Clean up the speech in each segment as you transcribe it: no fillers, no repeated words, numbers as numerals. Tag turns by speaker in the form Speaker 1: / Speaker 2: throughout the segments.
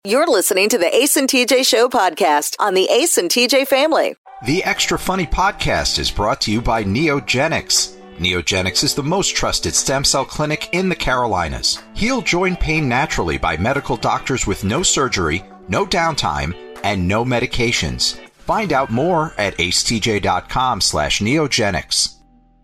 Speaker 1: You're listening to the Ace and TJ Show podcast on the Ace and TJ family.
Speaker 2: The Extra Funny podcast is brought to you by Neogenics. Neogenics is the most trusted stem cell clinic in the Carolinas. Heal joint pain naturally by medical doctors with no surgery, no downtime, and no medications. Find out more at acetj.com/neogenics.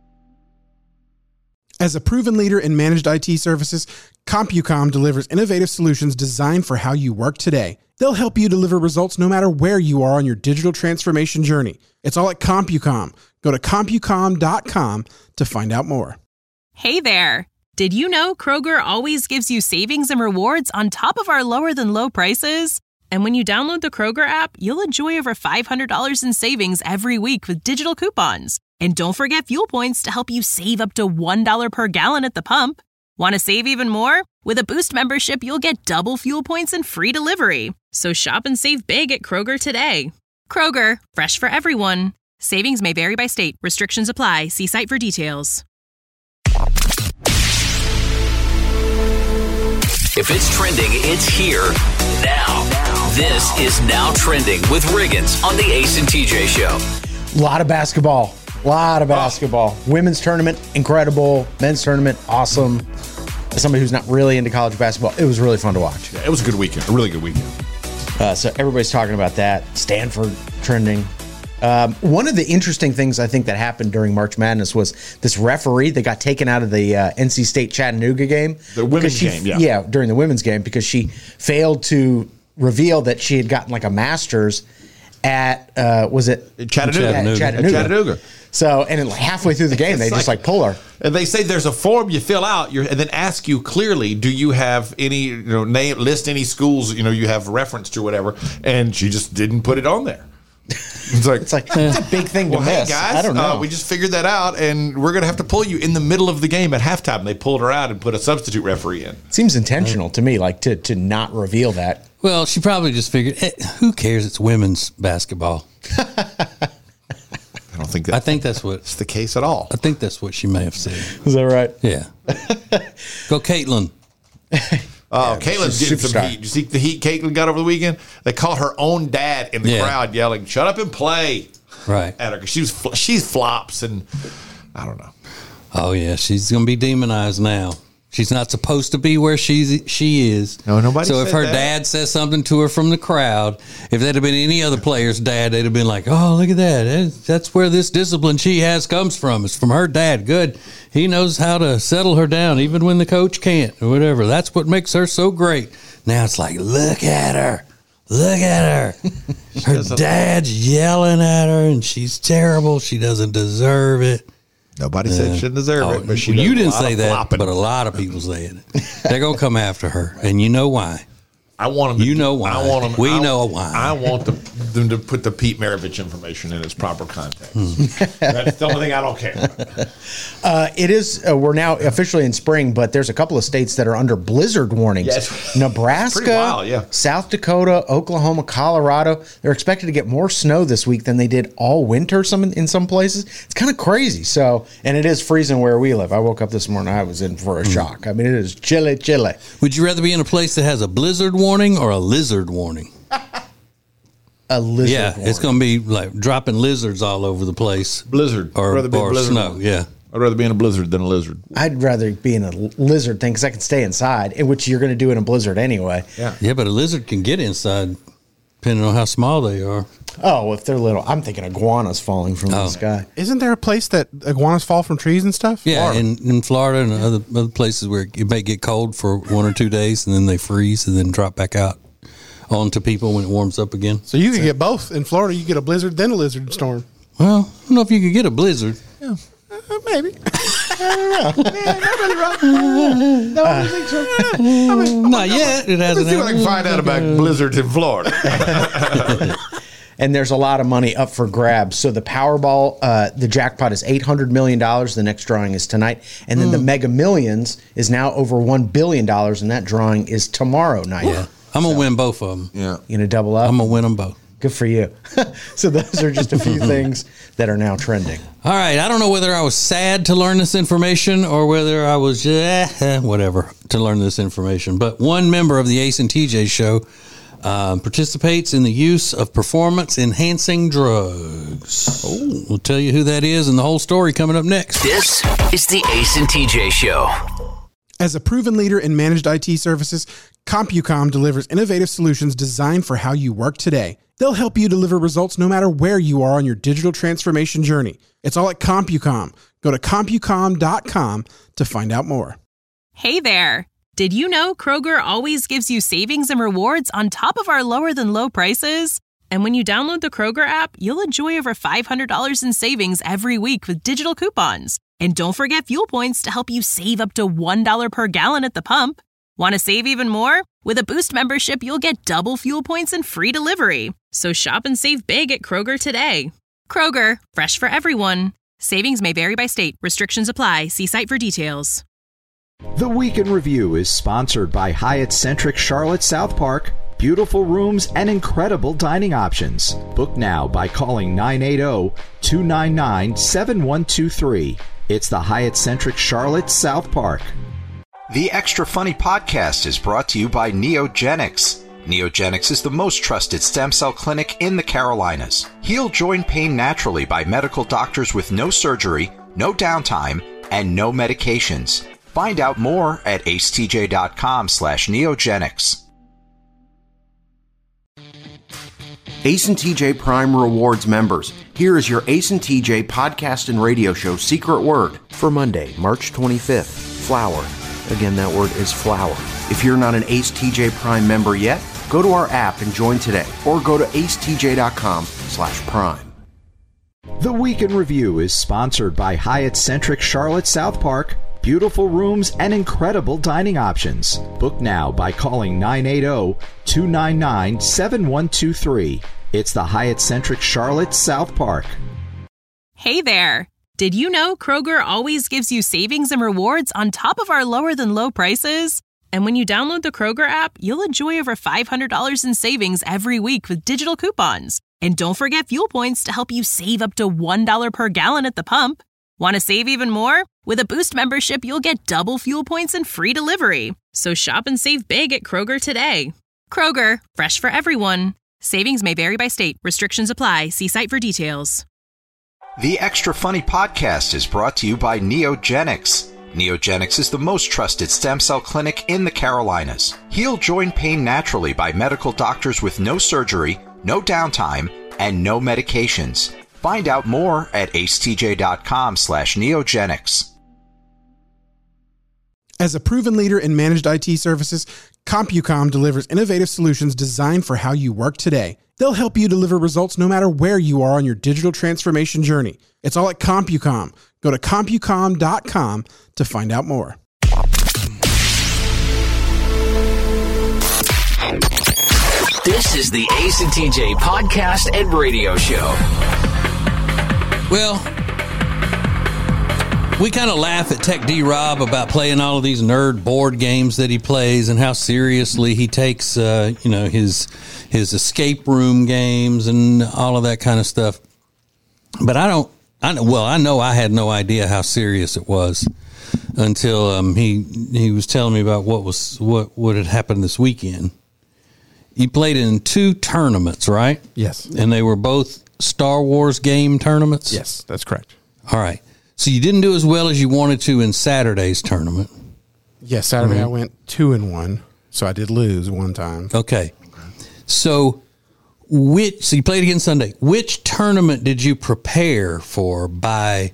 Speaker 3: As a proven leader in managed IT services, CompuCom delivers innovative solutions designed for how you work today. They'll help you deliver results no matter where you are on your digital transformation journey. It's all at CompuCom. Go to CompuCom.com to find out more.
Speaker 4: Hey there! Did you know Kroger always gives you savings and rewards on top of our lower than low prices? And when you download the Kroger app, you'll enjoy over $500 in savings every week with digital coupons. And don't forget fuel points to help you save up to $1 per gallon at the pump. Want to save even more? With a Boost membership, you'll get double fuel points and free delivery. So shop and save big at Kroger today. Kroger, fresh for everyone. Savings may vary by state. Restrictions apply. See site for details.
Speaker 5: If it's trending, it's here now. This is Now Trending with Riggins on the Ace and TJ Show.
Speaker 6: A lot of basketball. Women's tournament, incredible. Men's tournament, awesome. As somebody who's not really into college basketball, it was really fun to watch.
Speaker 7: Yeah, it was a good weekend, a really good weekend.
Speaker 6: So everybody's talking about that. Stanford trending. One of the interesting things I think that happened during March Madness was this referee that got taken out of the NC State Chattanooga game.
Speaker 7: The women's game, yeah.
Speaker 6: Yeah, during the women's game because she failed to reveal that she had gotten like a master's at, was it?
Speaker 7: Chattanooga.
Speaker 6: So, and then halfway through the game, they just pull her.
Speaker 7: And they say there's a form you fill out, and then ask you clearly, do you have any, name, list any schools, you have reference to, whatever. And she just didn't put it on there. It's
Speaker 6: a big thing to miss.
Speaker 7: Hey guys,
Speaker 6: I don't know.
Speaker 7: We just figured that out, and we're going to have to pull you in the middle of the game at halftime. They pulled her out and put a substitute referee in.
Speaker 6: Seems intentional to me, to not reveal that.
Speaker 8: Well, she probably just figured, who cares? It's women's basketball.
Speaker 7: I don't think
Speaker 8: I think that's what
Speaker 7: it's the case at all.
Speaker 8: I think that's what she may have said.
Speaker 6: Is that right?
Speaker 8: Yeah. Go, Caitlin.
Speaker 7: Caitlin's getting some heat. Did you see the heat Caitlin got over the weekend? They caught her own dad in the crowd yelling, "Shut up and play!"
Speaker 8: Right
Speaker 7: at her because she's flops, and I don't know.
Speaker 8: Oh yeah, she's gonna be demonized now. She's not supposed to be where she is.
Speaker 7: No, nobody.
Speaker 8: So if her
Speaker 7: that.
Speaker 8: dad says something to her from the crowd, if that had been any other player's dad, they'd have been like, "Oh, look at that! That's where this discipline she has comes from. It's from her dad. Good. He knows how to settle her down, even when the coach can't, or whatever. That's what makes her so great." Now it's like, look at her. Look at her. Her dad's yelling at her, and she's terrible. She doesn't deserve it.
Speaker 7: Nobody said she didn't deserve it, but
Speaker 8: you didn't say that, but a lot of people saying it. They're going to come after her, and you know why.
Speaker 7: I want them.
Speaker 8: Know why.
Speaker 7: I want them.
Speaker 8: We know why.
Speaker 7: I want them to put the Pete Maravich information in its proper context. That's the only thing I don't care about.
Speaker 6: It is. We're now officially in spring, but there's a couple of states that are under blizzard warnings.
Speaker 7: Yes.
Speaker 6: Nebraska,
Speaker 7: wild,
Speaker 6: South Dakota, Oklahoma, Colorado. They're expected to get more snow this week than they did all winter. In some places, it's kind of crazy. So, and it is freezing where we live. I woke up this morning. I was in for a shock. I mean, it is chilly.
Speaker 8: Would you rather be in a place that has a blizzard warning or a lizard warning?
Speaker 6: A lizard warning.
Speaker 8: It's going to be like dropping lizards all over the place.
Speaker 7: Blizzard.
Speaker 8: Or snow, yeah.
Speaker 7: I'd rather be in a blizzard than a lizard.
Speaker 6: I'd rather be in a lizard thing because I can stay inside, in which you're going to do in a blizzard anyway.
Speaker 8: Yeah, but a lizard can get inside depending on how small they are.
Speaker 6: Oh, if they're little. I'm thinking iguanas falling from the sky.
Speaker 3: Isn't there a place that iguanas fall from trees and stuff?
Speaker 8: Yeah, in Florida and other places where it may get cold for 1 or 2 days and then they freeze and then drop back out onto people when it warms up again.
Speaker 3: So you could get both. In Florida, you get a blizzard, then a lizard storm.
Speaker 8: Well, I don't know if you could get a blizzard.
Speaker 3: Yeah. Maybe. I don't know. Yeah, no, I don't think so.
Speaker 8: Not yet. It hasn't.
Speaker 7: Let's see what I can find out about blizzards in Florida.
Speaker 6: And there's a lot of money up for grabs. So the Powerball, the jackpot is $800 million. The next drawing is tonight. And then the Mega Millions is now over $1 billion. And that drawing is tomorrow night.
Speaker 8: Yeah. I'm going to win both of them.
Speaker 7: Yeah.
Speaker 6: You going to double up?
Speaker 8: I'm going to win them both.
Speaker 6: Good for you. So those are just a few things that are now trending.
Speaker 8: All right. I don't know whether I was sad to learn this information or whether I was whatever to learn this information. But one member of the Ace and TJ show participates in the use of performance-enhancing drugs. Oh, we'll tell you who that is and the whole story coming up next.
Speaker 5: This is the Ace and TJ Show.
Speaker 3: As a proven leader in managed IT services, CompuCom delivers innovative solutions designed for how you work today. They'll help you deliver results no matter where you are on your digital transformation journey. It's all at CompuCom. Go to CompuCom.com to find out more.
Speaker 4: Hey there! Did you know Kroger always gives you savings and rewards on top of our lower than low prices? And when you download the Kroger app, you'll enjoy over $500 in savings every week with digital coupons. And don't forget fuel points to help you save up to $1 per gallon at the pump. Want to save even more? With a Boost membership, you'll get double fuel points and free delivery. So shop and save big at Kroger today. Kroger, fresh for everyone. Savings may vary by state. Restrictions apply. See site for details.
Speaker 2: The Week in Review is sponsored by Hyatt Centric Charlotte South Park. Beautiful rooms and incredible dining options. Book now by calling 980-299-7123. It's the Hyatt Centric Charlotte South Park. The Extra Funny Podcast is brought to you by Neogenics. Neogenics is the most trusted stem cell clinic in the Carolinas. Heal joint pain naturally by medical doctors with no surgery, no downtime, and no medications. Find out more at acetj.com/neogenics.
Speaker 9: Ace and TJ Prime Rewards members, here is your Ace and TJ podcast and radio show secret word for Monday, March 25th. Flower. Again, that word is flower. If you're not an Ace TJ Prime member yet, go to our app and join today, or go to acetj.com/prime.
Speaker 2: The Week in Review is sponsored by Hyatt Centric Charlotte South Park. Beautiful rooms and incredible dining options. Book now by calling 980-299-7123. It's the Hyatt Centric Charlotte South Park.
Speaker 4: Hey there! Did you know Kroger always gives you savings and rewards on top of our lower than low prices? And when you download the Kroger app, you'll enjoy over $500 in savings every week with digital coupons. And don't forget fuel points to help you save up to $1 per gallon at the pump. Want to save even more? With a Boost membership, you'll get double fuel points and free delivery. So shop and save big at Kroger today. Kroger, fresh for everyone. Savings may vary by state. Restrictions apply. See site for details.
Speaker 2: The Extra Funny Podcast is brought to you by Neogenics. Neogenics is the most trusted stem cell clinic in the Carolinas. Heal joint pain naturally by medical doctors with no surgery, no downtime, and no medications. Find out more at acetj.com/neogenics.
Speaker 3: As a proven leader in managed IT services, CompuCom delivers innovative solutions designed for how you work today. They'll help you deliver results no matter where you are on your digital transformation journey. It's all at CompuCom. Go to CompuCom.com to find out more.
Speaker 5: This is the Ace and TJ podcast and radio show.
Speaker 8: Well, we kind of laugh at Tech D Rob about playing all of these nerd board games that he plays and how seriously he takes, his escape room games and all of that kind of stuff. But I know I had no idea how serious it was until he was telling me about what had happened this weekend. He played in 2 tournaments, right?
Speaker 3: Yes.
Speaker 8: And they were both Star Wars game tournaments?
Speaker 3: Yes, that's correct.
Speaker 8: All right. So you didn't do as well as you wanted to in Saturday's tournament.
Speaker 3: Yes, Saturday I went 2-1, so I did lose one time.
Speaker 8: Okay. So you played again Sunday. Which tournament did you prepare for by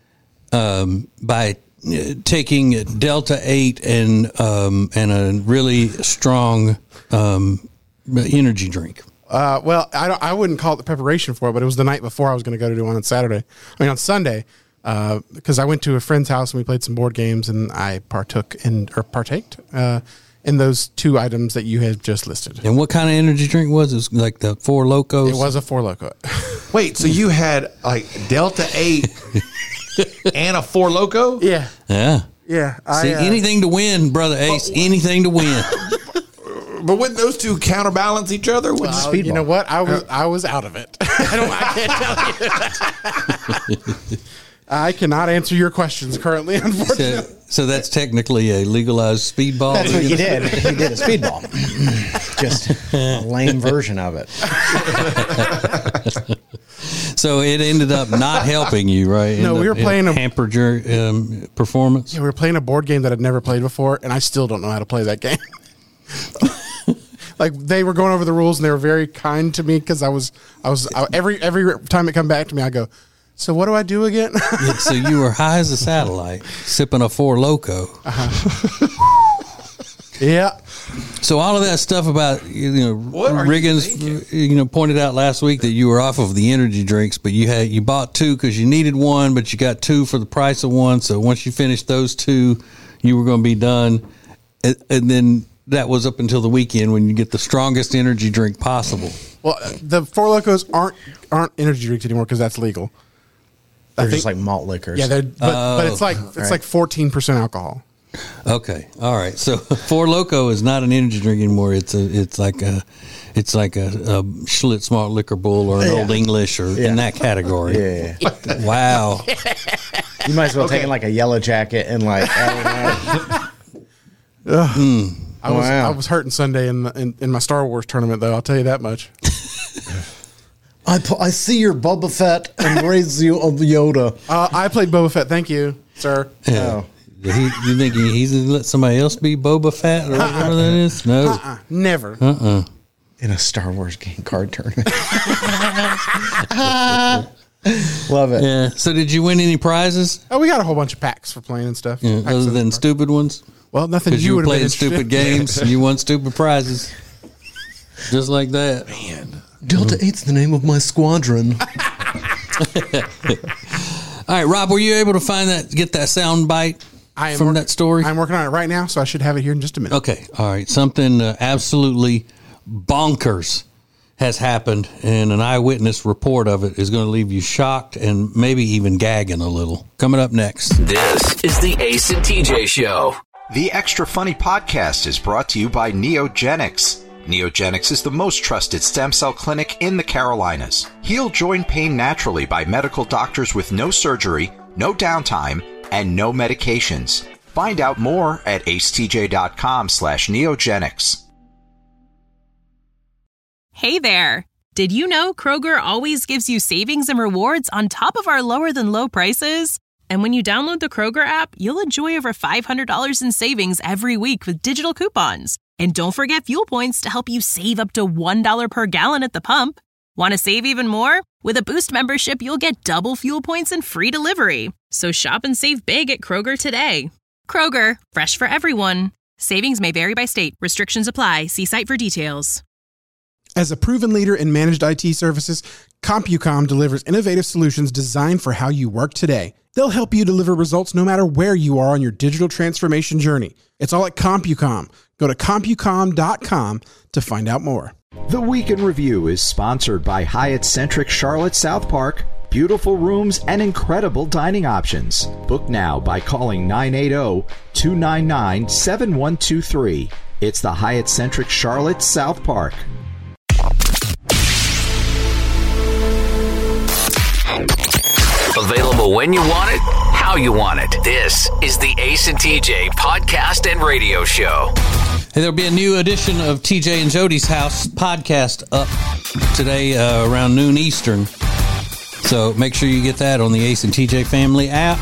Speaker 8: taking Delta 8 and a really strong energy drink?
Speaker 3: Well, I wouldn't call it the preparation for it, but it was the night before I was going to go to do one on Sunday, because I went to a friend's house and we played some board games, and I partaked in those 2 items that you had just listed.
Speaker 8: And what kind of energy drink was it? It was like the Four Locos?
Speaker 3: It was a Four Loko.
Speaker 7: Wait, so you had like Delta 8 and a Four Loko?
Speaker 3: Yeah.
Speaker 8: Yeah.
Speaker 3: Yeah.
Speaker 8: See, anything to win, Brother Ace. Anything to win.
Speaker 7: But wouldn't those two counterbalance each other?
Speaker 3: Well, you know what? I was out of it. I can't tell you. I cannot answer your questions currently, unfortunately.
Speaker 8: So that's technically a legalized speedball.
Speaker 6: That's what you did. You did a speedball. Just a lame version of it.
Speaker 8: So it ended up not helping you, right?
Speaker 3: No, we were playing
Speaker 8: hampered your performance.
Speaker 3: Yeah, we were playing a board game that I'd never played before, and I still don't know how to play that game. Like, they were going over the rules, and they were very kind to me because I was every time it come back to me, I go, so what do I do again?
Speaker 8: So you were high as a satellite, sipping a Four Loko.
Speaker 3: Yeah.
Speaker 8: So all of that stuff about Riggins, pointed out last week that you were off of the energy drinks, but you bought two because you needed one, but you got two for the price of one. So once you finished those two, you were going to be done, and then that was up until the weekend when you get the strongest energy drink possible. Well,
Speaker 3: the Four Locos aren't energy drinks anymore because that's legal.
Speaker 6: They're just like malt liquors.
Speaker 3: Yeah, but it's like 14% alcohol.
Speaker 8: Okay, all right. So Four Loko is not an energy drink anymore. It's like a Schlitz malt liquor bull or an Old English or in that category.
Speaker 6: Yeah.
Speaker 8: Wow.
Speaker 6: You might as well take like a Yellow Jacket and like.
Speaker 3: I was hurting Sunday in my Star Wars tournament, though. I'll tell you that much.
Speaker 6: I see your Boba Fett and raise you on Yoda.
Speaker 3: I played Boba Fett. Thank you, sir.
Speaker 8: Yeah. Oh. You think he's let somebody else be Boba Fett or whatever that is? No,
Speaker 3: never.
Speaker 6: In a Star Wars game card tournament. Love it.
Speaker 8: Yeah. So did you win any prizes?
Speaker 3: Oh, we got a whole bunch of packs for playing and stuff.
Speaker 8: Yeah, other than stupid ones.
Speaker 3: Well, nothing.
Speaker 8: Because you were playing stupid games and you won stupid prizes, just like that.
Speaker 7: Man,
Speaker 6: Delta 8's the name of my squadron.
Speaker 8: All right, Rob, were you able to get that sound bite from that story?
Speaker 3: I'm working on it right now, so I should have it here in just a minute.
Speaker 8: Okay, all right. Something absolutely bonkers has happened, and an eyewitness report of it is going to leave you shocked and maybe even gagging a little. Coming up next.
Speaker 5: This is the Ace and TJ Show.
Speaker 2: The Extra Funny podcast is brought to you by Neogenics. Neogenics is the most trusted stem cell clinic in the Carolinas. Heal joint pain naturally by medical doctors with no surgery, no downtime, and no medications. Find out more at acetj.com/neogenics.
Speaker 4: Hey there. Did you know Kroger always gives you savings and rewards on top of our lower than low prices? And when you download the Kroger app, you'll enjoy over $500 in savings every week with digital coupons. And don't forget fuel points to help you save up to $1 per gallon at the pump. Want to save even more? With a Boost membership, you'll get double fuel points and free delivery. So shop and save big at Kroger today. Kroger, fresh for everyone. Savings may vary by state. Restrictions apply. See site for details.
Speaker 3: As a proven leader in managed IT services, CompuCom delivers innovative solutions designed for how you work today. They'll help you deliver results no matter where you are on your digital transformation journey. It's all at CompuCom. Go to CompuCom.com to find out more.
Speaker 2: The Week in Review is sponsored by Hyatt-centric Charlotte South Park. Beautiful rooms and incredible dining options. Book now by calling 980-299-7123. It's the Hyatt-centric Charlotte South Park.
Speaker 5: Available when you want it, how you want it. This is the Ace and TJ podcast and radio show.
Speaker 8: Hey, there'll be a new edition of TJ and Jody's House podcast up today around noon Eastern. So make sure you get that on the Ace and TJ family app.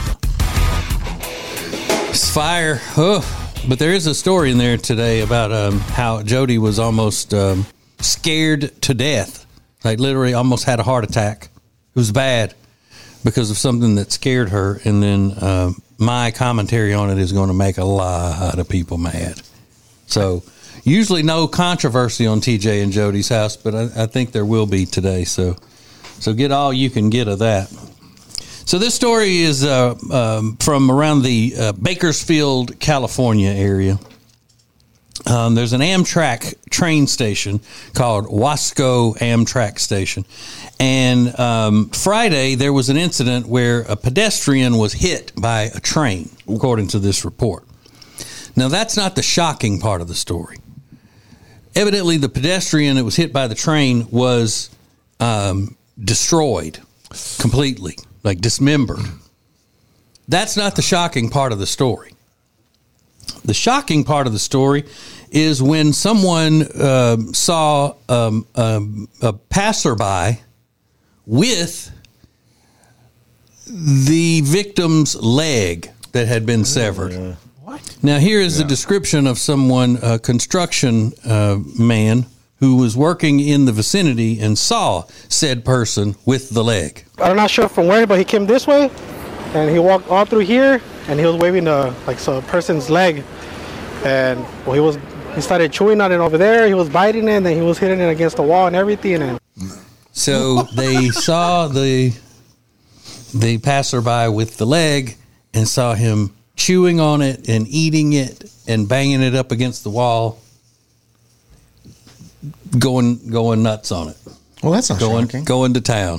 Speaker 8: It's fire. Oh, but there is a story in there today about how Jody was almost scared to death. Like literally almost had a heart attack. It was bad because of something that scared her. And then my commentary on it is going to make a lot of people mad. So usually no controversy on TJ and Jody's House, but I think there will be today. So get all you can get of that. So this story is from around the Bakersfield, California area. There's an Amtrak train station called Wasco Amtrak Station. And Friday, there was an incident where a pedestrian was hit by a train, according to this report. Now, that's not the shocking part of the story. Evidently, the pedestrian that was hit by the train was destroyed completely, like dismembered. That's not the shocking part of the story. The shocking part of the story is when someone saw a passerby with the victim's leg that had been severed.
Speaker 7: Yeah. What?
Speaker 8: Now, here is the description of someone, a construction man, who was working in the vicinity and saw said person with the leg.
Speaker 10: I'm not sure from where, but he came this way, and he walked all through here, and he was waving a person's leg, and he started chewing on it over there. He was biting it, and then he was hitting it against the wall and everything. And
Speaker 8: so they saw the passerby with the leg and saw him chewing on it and eating it and banging it up against the wall, going nuts on it.
Speaker 6: Well, that's not shocking.
Speaker 8: Going to town.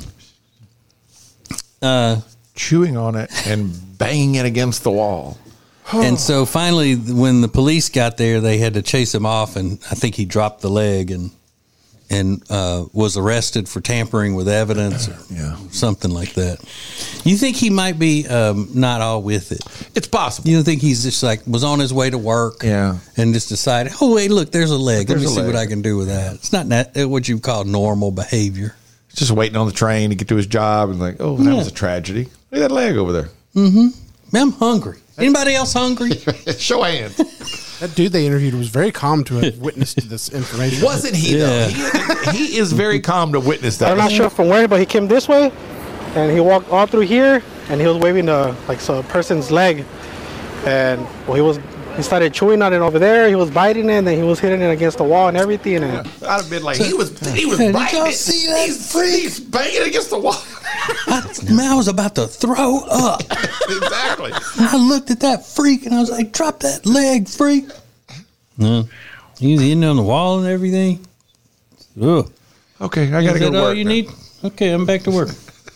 Speaker 7: Chewing on it and banging it against the wall.
Speaker 8: And so finally, when the police got there, they had to chase him off, and I think he dropped the leg and was arrested for tampering with evidence or something like that. You think he might be not all with it?
Speaker 7: It's possible.
Speaker 8: You don't think he's just was on his way to work and just decided, oh, wait, look, there's a leg. Let me see what I can do with that. It's not what you call normal behavior.
Speaker 7: He's just waiting on the train to get to his job and like, oh, that was a tragedy. Look at that leg over there.
Speaker 8: Mm-hmm. I'm hungry. Anybody else hungry?
Speaker 7: Show hands.
Speaker 3: That dude they interviewed was very calm to have witnessed this information.
Speaker 7: Wasn't he, though? He is very calm to witness that.
Speaker 10: I'm not sure from where, but he came this way, and he walked all through here, and he was waving a person's leg, and he started chewing on it over there. He was biting it, and then he was hitting it against the wall and everything. And
Speaker 7: I'd have been like, he was biting
Speaker 8: y'all
Speaker 7: it.
Speaker 8: see that
Speaker 7: He's banging it against the wall.
Speaker 8: I was about to throw up.
Speaker 7: Exactly.
Speaker 8: And I looked at that freak, and I was like, drop that leg, freak. No. He was hitting on the wall and everything. Ugh.
Speaker 7: Okay, I got to go to work.
Speaker 8: All you need? Okay, I'm back to work.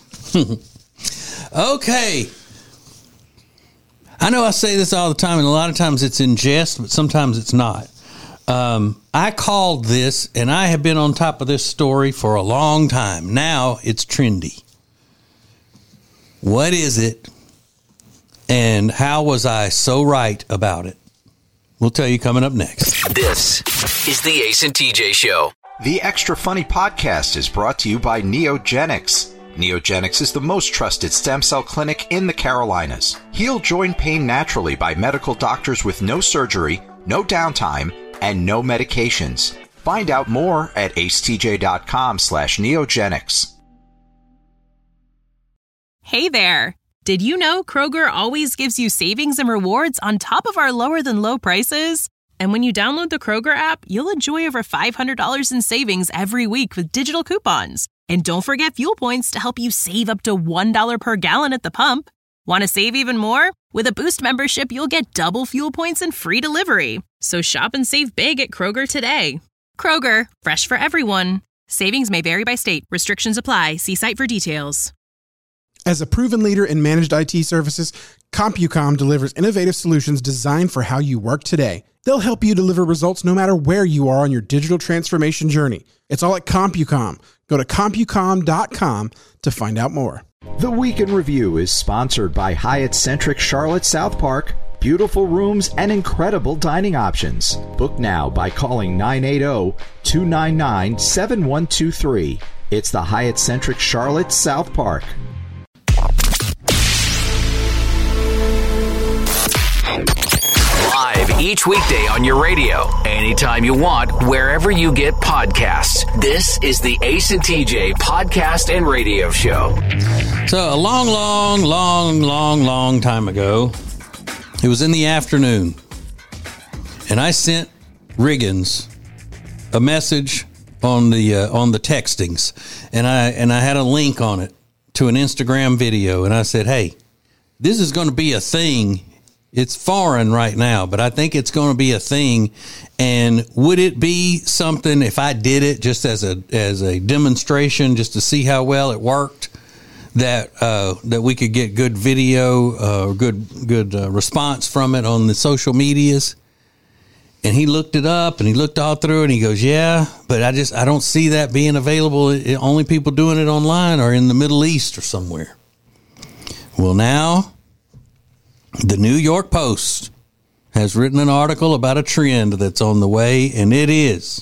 Speaker 8: Okay. I know I say this all the time, and a lot of times it's in jest, but sometimes it's not. I called this, and I have been on top of this story for a long time. Now it's trendy. What is it, and how was I so right about it? We'll tell you coming up next.
Speaker 5: This is the Ace and TJ Show.
Speaker 2: The Extra Funny podcast is brought to you by Neogenics. Neogenics is the most trusted stem cell clinic in the Carolinas. Heal joint pain naturally by medical doctors with no surgery, no downtime, and no medications. Find out more at acetj.com/neogenics.
Speaker 4: Hey there! Did you know Kroger always gives you savings and rewards on top of our lower than low prices? And when you download the Kroger app, you'll enjoy over $500 in savings every week with digital coupons. And don't forget fuel points to help you save up to $1 per gallon at the pump. Want to save even more? With a Boost membership, you'll get double fuel points and free delivery. So shop and save big at Kroger today. Kroger, fresh for everyone. Savings may vary by state. Restrictions apply. See site for details.
Speaker 3: As a proven leader in managed IT services, CompuCom delivers innovative solutions designed for how you work today. They'll help you deliver results no matter where you are on your digital transformation journey. It's all at CompuCom. Go to CompuCom.com to find out more.
Speaker 2: The Week in Review is sponsored by Hyatt-centric Charlotte South Park. Beautiful rooms and incredible dining options. Book now by calling 980-299-7123. It's the Hyatt-centric Charlotte South Park.
Speaker 5: Live each weekday on your radio, anytime you want, wherever you get podcasts. This is the Ace and TJ podcast and radio show.
Speaker 8: So a long time ago, it was in the afternoon, and I sent Riggins a message on the textings, and I had a link on it to an Instagram video, and I said, hey, this is going to be a thing. It's foreign right now, but I think it's going to be a thing. And would it be something if I did it just as a demonstration, just to see how well it worked, that we could get good video, good response from it on the social medias? And he looked it up and he looked all through and he goes, yeah, but I don't see that being available. Only people doing it online are in the Middle East or somewhere. Well, now The New York Post has written an article about a trend that's on the way, and it is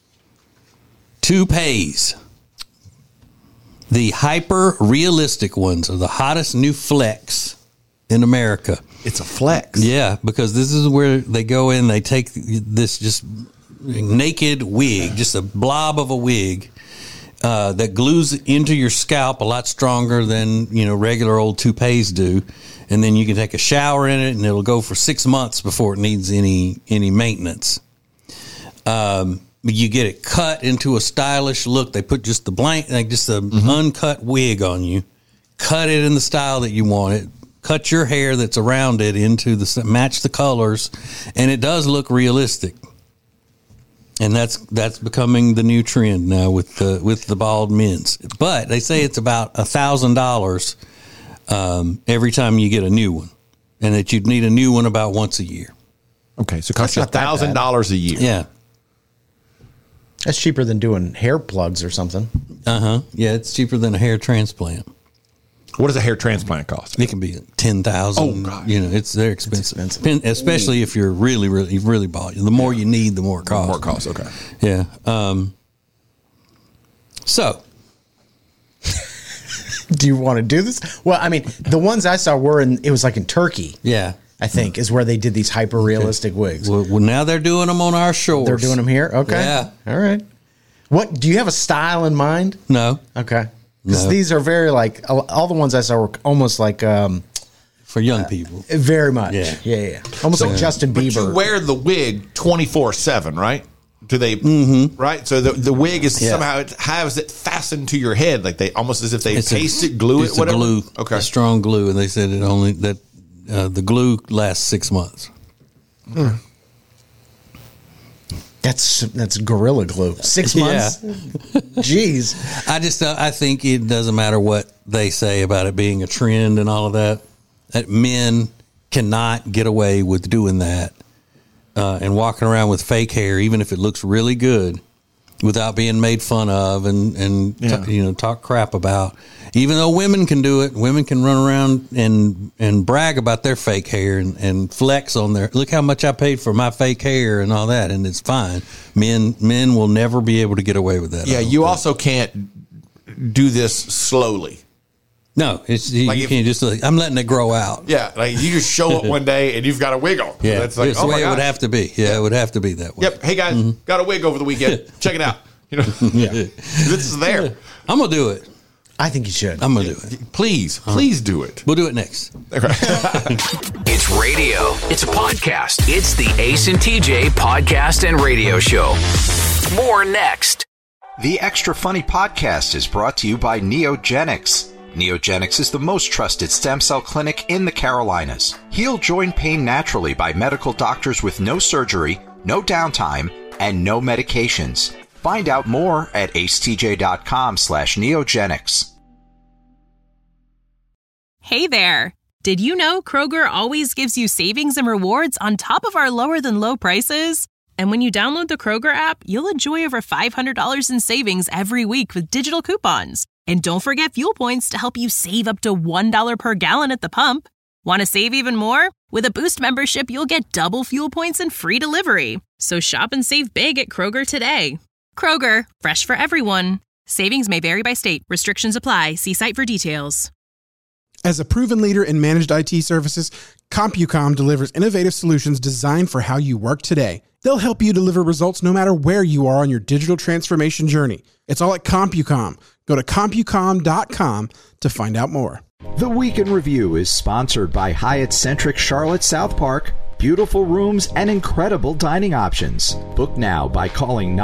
Speaker 8: toupees. The hyper-realistic ones are the hottest new flex in America.
Speaker 7: It's a flex.
Speaker 8: Yeah, because this is where they go in, they take this just naked wig, just a blob of a wig, that glues into your scalp a lot stronger than, regular old toupees do. And then you can take a shower in it, and it'll go for 6 months before it needs any maintenance. You get it cut into a stylish look. They put just the uncut wig on you, cut it in the style that you want it, cut your hair that's around it match the colors, and it does look realistic. And that's becoming the new trend now with the bald men's. But they say it's about $1,000 every time you get a new one, and that you'd need a new one about once a year.
Speaker 7: Okay, so it costs you $1,000 a year.
Speaker 8: Yeah.
Speaker 6: That's cheaper than doing hair plugs or something.
Speaker 8: Yeah, it's cheaper than a hair transplant.
Speaker 7: What does a hair transplant cost?
Speaker 8: It can be $10,000.
Speaker 7: Oh, God.
Speaker 8: They're expensive. Especially if you're really, really, really bald. The more you need, the more it costs.
Speaker 7: The more it costs, okay.
Speaker 8: Yeah. So.
Speaker 6: Do you want to do this? Well, I mean, the ones I saw it was like in Turkey.
Speaker 8: Yeah.
Speaker 6: I think is where they did these hyper realistic wigs.
Speaker 8: Well, now they're doing them on our shores.
Speaker 6: They're doing them here? Okay.
Speaker 8: Yeah.
Speaker 6: All right. What, do you have a style in mind?
Speaker 8: No.
Speaker 6: Okay. Because these are very all the ones I saw were almost like
Speaker 8: for young people.
Speaker 6: Very much.
Speaker 8: Yeah.
Speaker 6: Almost like Justin Bieber.
Speaker 7: But you wear the wig 24/7, right? Do they? Right. So the wig is somehow it has it fastened to your head, like they almost as if they glue it. Whatever.
Speaker 8: Glue.
Speaker 7: Okay.
Speaker 8: A strong glue, and they said the glue lasts 6 months.
Speaker 6: That's Gorilla Glue. 6 months.
Speaker 8: Yeah.
Speaker 6: Jeez.
Speaker 8: I think it doesn't matter what they say about it being a trend and all of that. That men cannot get away with doing that and walking around with fake hair, even if it looks really good, without being made fun of and talk crap about. Even though women can do it, women can run around and brag about their fake hair and flex on look how much I paid for my fake hair and all that, and it's fine. Men will never be able to get away with that.
Speaker 7: Yeah, you also can't do this slowly.
Speaker 8: No, you can't just I'm letting it grow out.
Speaker 7: Yeah, like you just show up one day and you've got a wig on.
Speaker 8: Yeah,
Speaker 7: that's like,
Speaker 8: it's the way it would have to be. Yeah, it would have to be that way.
Speaker 7: Yep. Hey guys, got a wig over the weekend. Check it out. This is there.
Speaker 8: I'm gonna do it.
Speaker 6: I think you should.
Speaker 8: I'm gonna do it.
Speaker 7: Please do it.
Speaker 8: We'll do it next.
Speaker 5: It's radio. It's a podcast. It's the Ace and TJ podcast and radio show. More next.
Speaker 2: The Extra Funny podcast is brought to you by Neogenics. Neogenics is the most trusted stem cell clinic in the Carolinas. Heal joint pain naturally by medical doctors with no surgery, no downtime, and no medications. Find out more at acetj.com/neogenics.
Speaker 4: Hey there. Did you know Kroger always gives you savings and rewards on top of our lower than low prices? And when you download the Kroger app, you'll enjoy over $500 in savings every week with digital coupons. And don't forget fuel points to help you save up to $1 per gallon at the pump. Want to save even more? With a Boost membership, you'll get double fuel points and free delivery. So shop and save big at Kroger today. Kroger, fresh for everyone. Savings may vary by state. Restrictions apply. See site for details.
Speaker 3: As a proven leader in managed IT services, CompuCom delivers innovative solutions designed for how you work today. They'll help you deliver results no matter where you are on your digital transformation journey. It's all at CompuCom. Go to CompuCom.com to find out more.
Speaker 2: The Week in Review is sponsored by Hyatt Centric Charlotte South Park. Beautiful rooms and incredible dining options. Book now by calling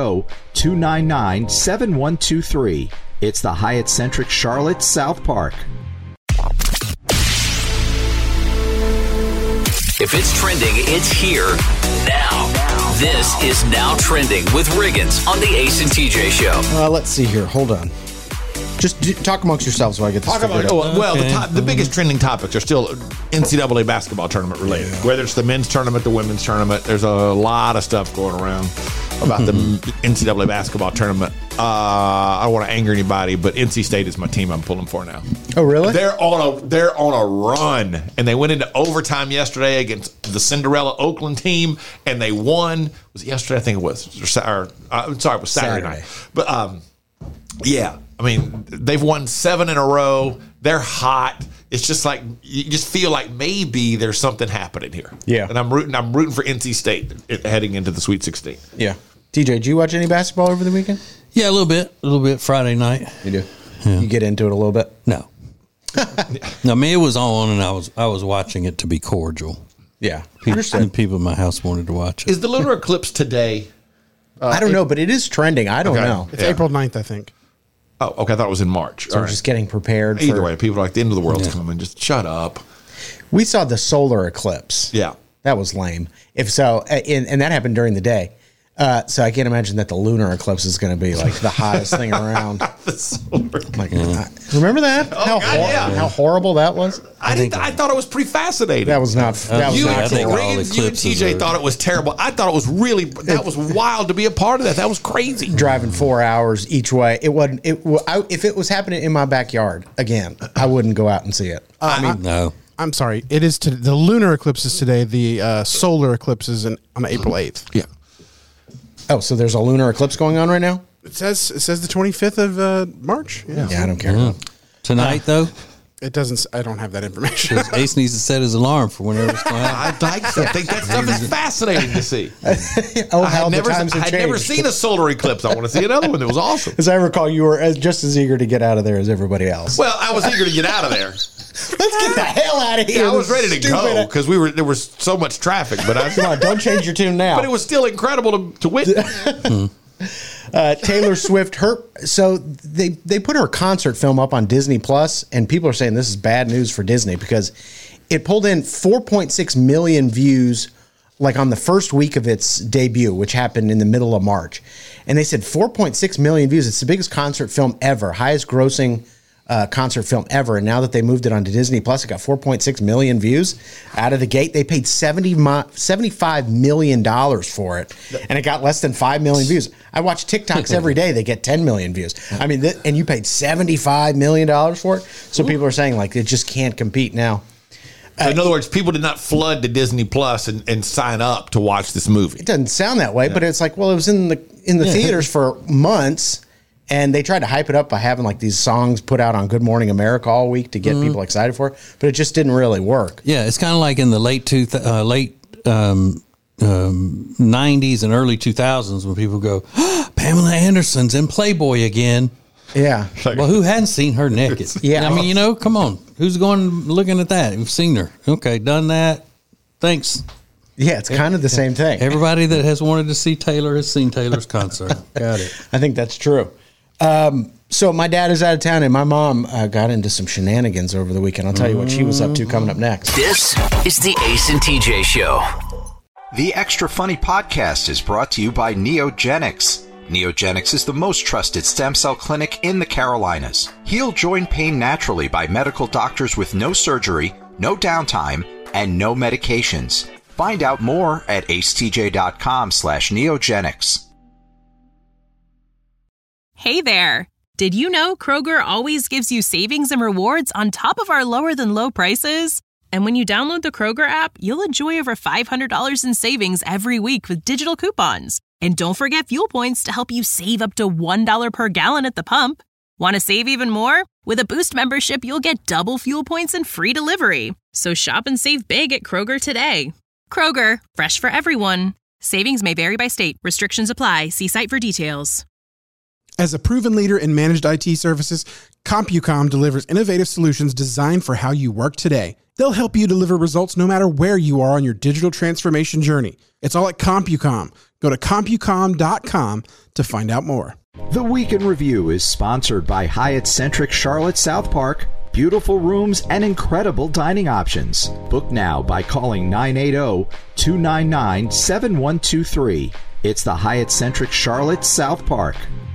Speaker 2: 980-299-7123. It's the Hyatt Centric Charlotte South Park.
Speaker 5: If it's trending, it's here now. This is Now Trending with Riggins on the Ace and TJ Show.
Speaker 6: Let's see here. Hold on. Just talk amongst yourselves while I get this figured out.
Speaker 7: Well, the biggest trending topics are still NCAA basketball tournament related. Whether it's the men's tournament, the women's tournament, there's a lot of stuff going around. about the NCAA basketball tournament. I don't want to anger anybody, but NC State is my team I'm pulling for now.
Speaker 6: Oh, really?
Speaker 7: They're on a run, and they went into overtime yesterday against the Cinderella Oakland team, and they won. Was it yesterday? I think it was. It was Saturday night. But yeah, I mean, they've won 7 in a row. They're hot. It's just like you just feel like maybe there's something happening here.
Speaker 6: Yeah,
Speaker 7: and I'm rooting for NC State heading into the Sweet 16.
Speaker 6: Yeah. TJ, did you watch any basketball over the weekend?
Speaker 8: Yeah, a little bit Friday night.
Speaker 6: You do?
Speaker 8: Yeah.
Speaker 6: You get into it a little bit?
Speaker 8: No. No, I mean, it was on, and I was watching it to be cordial.
Speaker 6: Yeah.
Speaker 8: People in my house wanted to watch it.
Speaker 7: Is the lunar eclipse today?
Speaker 6: I don't know, but it is trending. I don't know.
Speaker 3: It's April 9th, I think.
Speaker 7: Oh, okay. I thought it was in March.
Speaker 6: So we're just getting prepared.
Speaker 7: Either way, people are like, the end of the world's coming. Just shut up.
Speaker 6: We saw the solar eclipse.
Speaker 7: Yeah.
Speaker 6: That was lame. If so, and that happened during the day. So I can't imagine that the lunar eclipse is going to be like the hottest thing around. Remember that? How horrible that was?
Speaker 7: I thought it was pretty fascinating.
Speaker 6: That was not.
Speaker 7: You and TJ thought it was terrible. I thought it was that was wild to be a part of that. That was crazy.
Speaker 6: Driving 4 hours each way. It wasn't. If it was happening in my backyard again, I wouldn't go out and see it.
Speaker 8: No.
Speaker 3: I'm sorry. It is the lunar eclipse is today. The solar eclipse is on April 8th.
Speaker 7: Yeah.
Speaker 6: Oh, so there's a lunar eclipse going on right now?
Speaker 3: It says the 25th of March.
Speaker 6: Yeah, I don't care.
Speaker 8: Tonight, though?
Speaker 3: It doesn't. I don't have that information.
Speaker 8: Ace needs to set his alarm for whenever it's going to happen.
Speaker 7: I think that stuff is fascinating to see.
Speaker 6: I've
Speaker 7: never seen a solar eclipse. I want to see another one. It was awesome.
Speaker 6: As I recall, you were just as eager to get out of there as everybody else.
Speaker 7: Well, I was eager to get out of there.
Speaker 6: Let's get the hell out of here.
Speaker 7: Yeah, I was ready to go because there was so much traffic. But
Speaker 6: come on, don't change your tune now.
Speaker 7: But it was still incredible to witness.
Speaker 6: Taylor Swift, so they put her concert film up on Disney Plus, and people are saying this is bad news for Disney because it pulled in 4.6 million views like on the first week of its debut, which happened in the middle of March. And they said 4.6 million views. It's the biggest concert film ever, highest grossing concert film ever. And now that they moved it onto Disney Plus, it got 4.6 million views out of the gate. They paid $75 million for it, and it got less than 5 million views. I watch TikToks every day. They get 10 million views. I mean, and you paid $75 million for it. So people are saying like it just can't compete now.
Speaker 7: So in other words, people did not flood to Disney Plus and sign up to watch this movie.
Speaker 6: It doesn't sound that way, but it's like, well, it was in the theaters for months. And they tried to hype it up by having like these songs put out on Good Morning America all week to get people excited for it, but it just didn't really work.
Speaker 8: Yeah, it's kind of like in the late 90s and early 2000s when people go, Pamela Anderson's in Playboy again.
Speaker 6: Yeah.
Speaker 8: Well, who hadn't seen her naked?
Speaker 6: Yeah.
Speaker 8: I mean, come on. Who's going looking at that? We've seen her. Okay, done that. Thanks.
Speaker 6: Yeah, it's kind of the same thing.
Speaker 8: Everybody that has wanted to see Taylor has seen Taylor's concert. Got it.
Speaker 6: I think that's true. So my dad is out of town, and my mom got into some shenanigans over the weekend. I'll tell you what she was up to coming up next.
Speaker 5: This is the Ace and TJ Show.
Speaker 2: The Extra Funny podcast is brought to you by Neogenics. Neogenics is the most trusted stem cell clinic in the Carolinas. Heal joint pain naturally by medical doctors with no surgery, no downtime, and no medications. Find out more at acetj.com/neogenics.
Speaker 4: Hey there! Did you know Kroger always gives you savings and rewards on top of our lower than low prices? And when you download the Kroger app, you'll enjoy over $500 in savings every week with digital coupons. And don't forget fuel points to help you save up to $1 per gallon at the pump. Want to save even more? With a Boost membership, you'll get double fuel points and free delivery. So shop and save big at Kroger today. Kroger, fresh for everyone. Savings may vary by state. Restrictions apply. See site for details.
Speaker 3: As a proven leader in managed IT services, CompuCom delivers innovative solutions designed for how you work today. They'll help you deliver results no matter where you are on your digital transformation journey. It's all at CompuCom. Go to CompuCom.com to find out more.
Speaker 2: The Week in Review is sponsored by Hyatt-centric Charlotte South Park. Beautiful rooms and incredible dining options. Book now by calling 980-299-7123. It's the Hyatt-centric Charlotte South Park.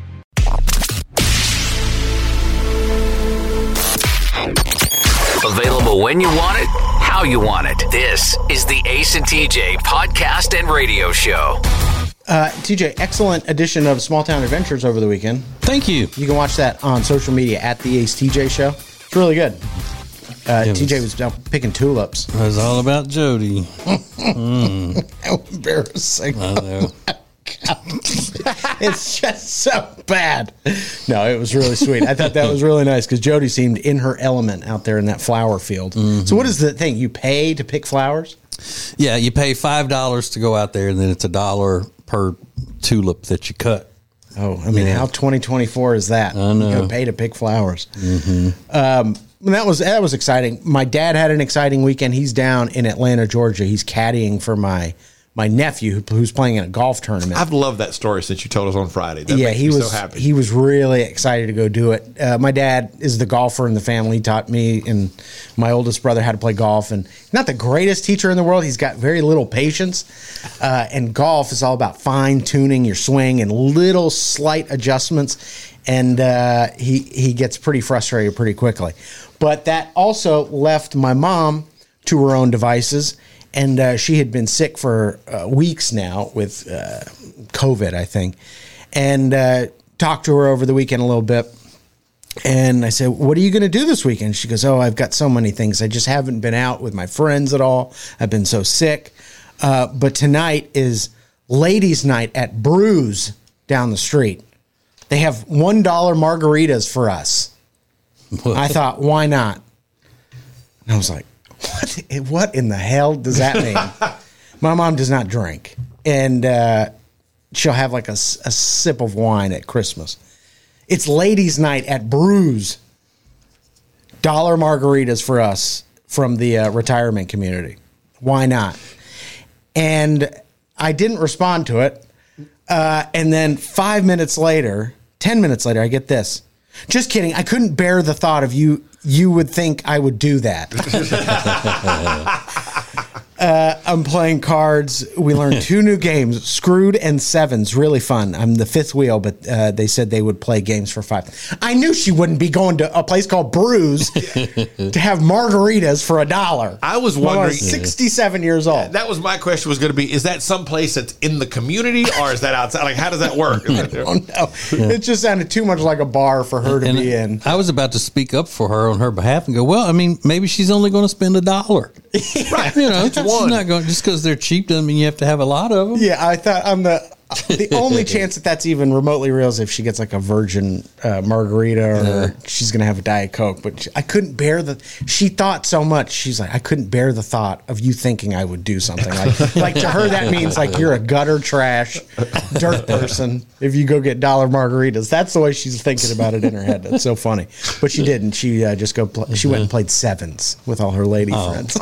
Speaker 5: Available when you want it, how you want it. This is the Ace and TJ podcast and radio show.
Speaker 6: TJ, excellent edition of Small Town Adventures over the weekend.
Speaker 8: Thank you.
Speaker 6: You can watch that on social media at the Ace TJ Show. It's really good. TJ was picking tulips.
Speaker 8: It was all about Jody.
Speaker 6: How embarrassing.
Speaker 8: I know.
Speaker 6: It's just so bad. No, it was really sweet. I thought that was really nice because Jody seemed in her element out there in that flower field. Mm-hmm. So what is the thing? You pay to pick flowers?
Speaker 8: Yeah, you pay $5 to go out there, and then it's $1 per tulip that you cut.
Speaker 6: Oh, I mean, how 2024 is that?
Speaker 8: I know.
Speaker 6: You gotta pay to pick flowers. Mm-hmm. That was exciting. My dad had an exciting weekend. He's down in Atlanta, Georgia. He's caddying for my nephew who's playing in a golf tournament.
Speaker 7: I've loved that story since you told us on Friday. That makes me so happy.
Speaker 6: He was really excited to go do it. My dad is the golfer in the family. He taught me and my oldest brother how to play golf, and not the greatest teacher in the world. He's got very little patience, and golf is all about fine tuning your swing and little slight adjustments. And he gets pretty frustrated pretty quickly. But that also left my mom to her own devices. And she had been sick for weeks now with COVID, I think. And talked to her over the weekend a little bit. And I said, what are you going to do this weekend? She goes, I've got so many things. I just haven't been out with my friends at all. I've been so sick. But tonight is ladies' night at Brews down the street. They have $1 margaritas for us. I thought, why not? And I was like, what in the hell does that mean? My mom does not drink, and she'll have like a sip of wine at Christmas. It's ladies' night at Brews. $1 margaritas for us from the retirement community. Why not? And I didn't respond to it. And then 10 minutes later, I get this. Just kidding. I couldn't bear the thought of you. You would think I would do that. I'm playing cards. We learned 2 new games, Screwed and Sevens. Really fun. I'm the 5th wheel, but they said they would play games for 5. I knew she wouldn't be going to a place called Brews to have margaritas for $1.
Speaker 7: I was wondering.
Speaker 6: I was 67 years old.
Speaker 7: That was my question. Was going to be: is that someplace that's in the community, or is that outside? Like, how does that work?
Speaker 6: I don't know. It just sounded too much like a bar for her to be in.
Speaker 8: I was about to speak up for her on her behalf and go, well, I mean, maybe she's only going to spend $1. Right. You know, she's not going just because they're cheap doesn't mean you have to have a lot of them.
Speaker 6: Yeah, I thought the only chance that's even remotely real is if she gets like a virgin margarita or she's going to have a Diet Coke. But I couldn't bear she thought so much. She's like, I couldn't bear the thought of you thinking I would do something. Like to her, that means like you're a gutter trash, dirt person if you go get $1 margaritas. That's the way she's thinking about it in her head. That's so funny. But she didn't. She she went and played sevens with all her lady friends.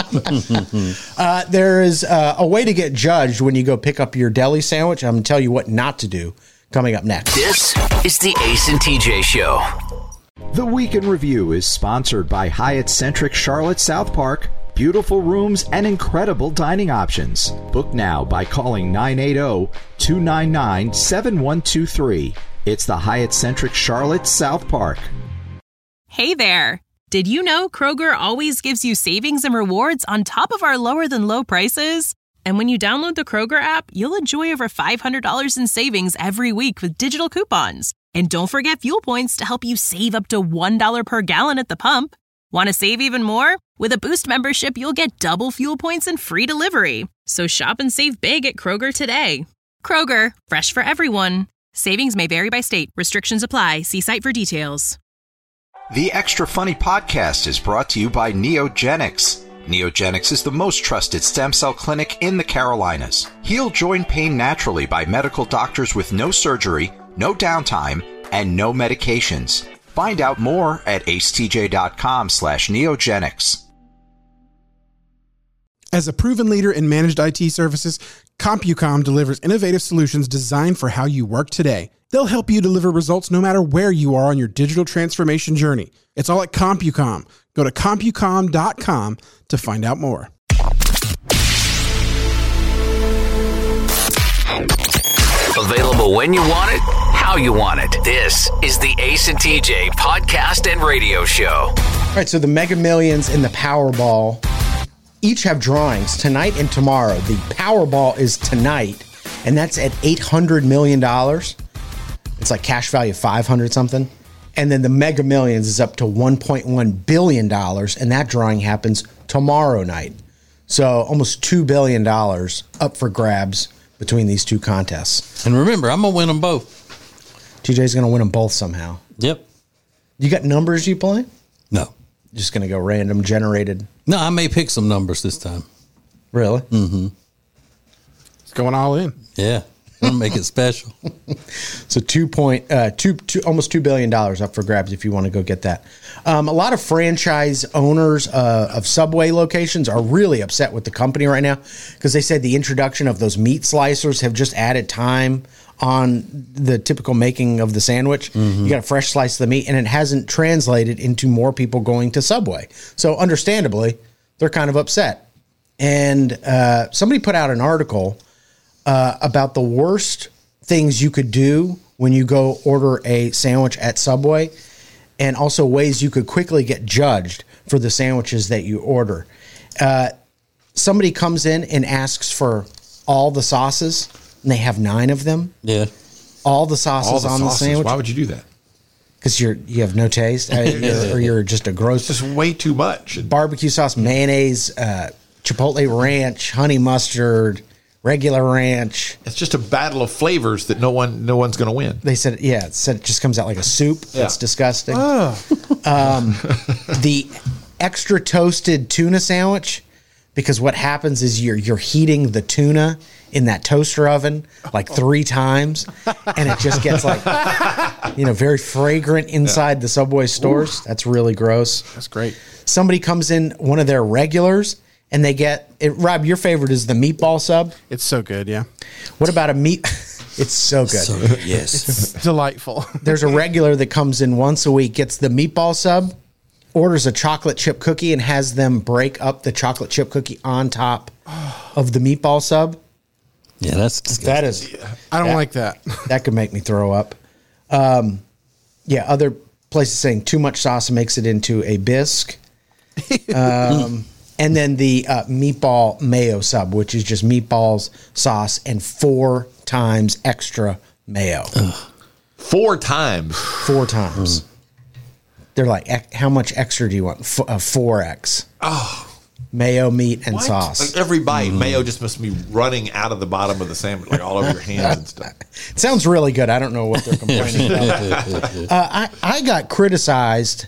Speaker 6: There is a way to get judged when you go pick up your deli sandwich. I'm going to tell you what not to do coming up next.
Speaker 5: This is the Ace and TJ Show.
Speaker 2: The Week in Review is sponsored by Hyatt-centric Charlotte South Park. Beautiful rooms and incredible dining options. Book now by calling 980-299-7123. It's the Hyatt-centric Charlotte South Park.
Speaker 4: Hey there. Did you know Kroger always gives you savings and rewards on top of our lower than low prices? And when you download the Kroger app, you'll enjoy over $500 in savings every week with digital coupons. And don't forget fuel points to help you save up to $1 per gallon at the pump. Want to save even more? With a Boost membership, you'll get double fuel points and free delivery. So shop and save big at Kroger today. Kroger, fresh for everyone. Savings may vary by state. Restrictions apply. See site for details.
Speaker 2: The Extra Funny Podcast is brought to you by Neogenics. Neogenics is the most trusted stem cell clinic in the Carolinas. Heal joint pain naturally by medical doctors with no surgery, no downtime, and no medications. Find out more at acetj.com/neogenics.
Speaker 3: As a proven leader in managed IT services, CompuCom delivers innovative solutions designed for how you work today. They'll help you deliver results no matter where you are on your digital transformation journey. It's all at CompuCom. Go to CompuCom.com to find out more.
Speaker 5: Available when you want it, how you want it. This is the Ace and TJ podcast and radio show.
Speaker 6: All right, so the Mega Millions and the Powerball each have drawings tonight and tomorrow. The Powerball is tonight, and that's at $800 million. It's like cash value of 500 something. And then the Mega Millions is up to $1.1 billion, and that drawing happens tomorrow night. So almost $2 billion up for grabs between these two contests.
Speaker 8: And remember, I'm going to win them both.
Speaker 6: TJ's going to win them both somehow.
Speaker 8: Yep.
Speaker 6: You got numbers you play?
Speaker 8: No.
Speaker 6: Just going to go random generated?
Speaker 8: No, I may pick some numbers this time.
Speaker 6: Really?
Speaker 8: Mm-hmm.
Speaker 3: It's going all in.
Speaker 8: Yeah. I'm going to make it special.
Speaker 6: So almost $2 billion up for grabs if you want to go get that. A lot of franchise owners of Subway locations are really upset with the company right now because they said the introduction of those meat slicers have just added time on the typical making of the sandwich. You got a fresh slice of the meat, and it hasn't translated into more people going to Subway. So understandably, they're kind of upset. And somebody put out an article about the worst things you could do when you go order a sandwich at Subway, and also ways you could quickly get judged for the sandwiches that you order. Somebody comes in and asks for all the sauces, and they have 9 of them.
Speaker 8: Yeah.
Speaker 6: All the sauces on the sandwich.
Speaker 7: Why would you do that?
Speaker 6: Because you have no taste, or you're just a gross.
Speaker 7: It's just way too much.
Speaker 6: Barbecue sauce, mayonnaise, chipotle ranch, honey mustard, regular ranch.
Speaker 7: It's just a battle of flavors that no one's going to win.
Speaker 6: They said, it just comes out like a soup. That's disgusting.
Speaker 3: Oh.
Speaker 6: The extra toasted tuna sandwich, because what happens is you're heating the tuna in that toaster oven like 3 times, and it just gets like, very fragrant inside the Subway stores. That's really gross.
Speaker 3: That's great.
Speaker 6: Somebody comes in, one of their regulars, and they get it. Rob, your favorite is the meatball sub.
Speaker 3: It's so good, yeah.
Speaker 6: What about a meat? It's so good.
Speaker 8: So good. Yes.
Speaker 3: It's delightful.
Speaker 6: There's a regular that comes in once a week, gets the meatball sub, orders a chocolate chip cookie, and has them break up the chocolate chip cookie on top of the meatball sub.
Speaker 8: Yeah, that's disgusting.
Speaker 6: That is.
Speaker 3: I don't like that.
Speaker 6: That could make me throw up. Other places saying too much sauce makes it into a bisque. And then the meatball mayo sub, which is just meatballs, sauce, and 4 times extra mayo.
Speaker 7: 4 times.
Speaker 6: 4 times. They're like, how much extra do you want? 4x.
Speaker 7: Oh.
Speaker 6: Mayo, meat, and sauce.
Speaker 7: Like every bite, mayo just must be running out of the bottom of the sandwich, like all over your hands and stuff.
Speaker 6: It sounds really good. I don't know what they're complaining about. I got criticized.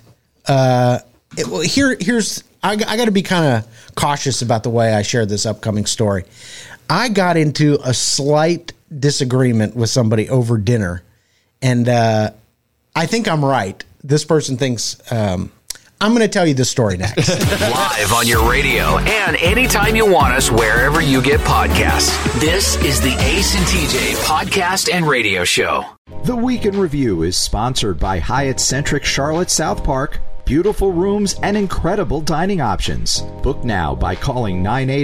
Speaker 6: Here's I got to be kind of cautious about the way I share this upcoming story. I got into a slight disagreement with somebody over dinner, and I think I'm right. This person thinks I'm going to tell you this story next.
Speaker 5: Live on your radio and anytime you want us, wherever you get podcasts. This is the Ace and TJ podcast and radio show.
Speaker 2: The Week in Review is sponsored by Hyatt-centric Charlotte South Park. Beautiful rooms and incredible dining options. Book now by calling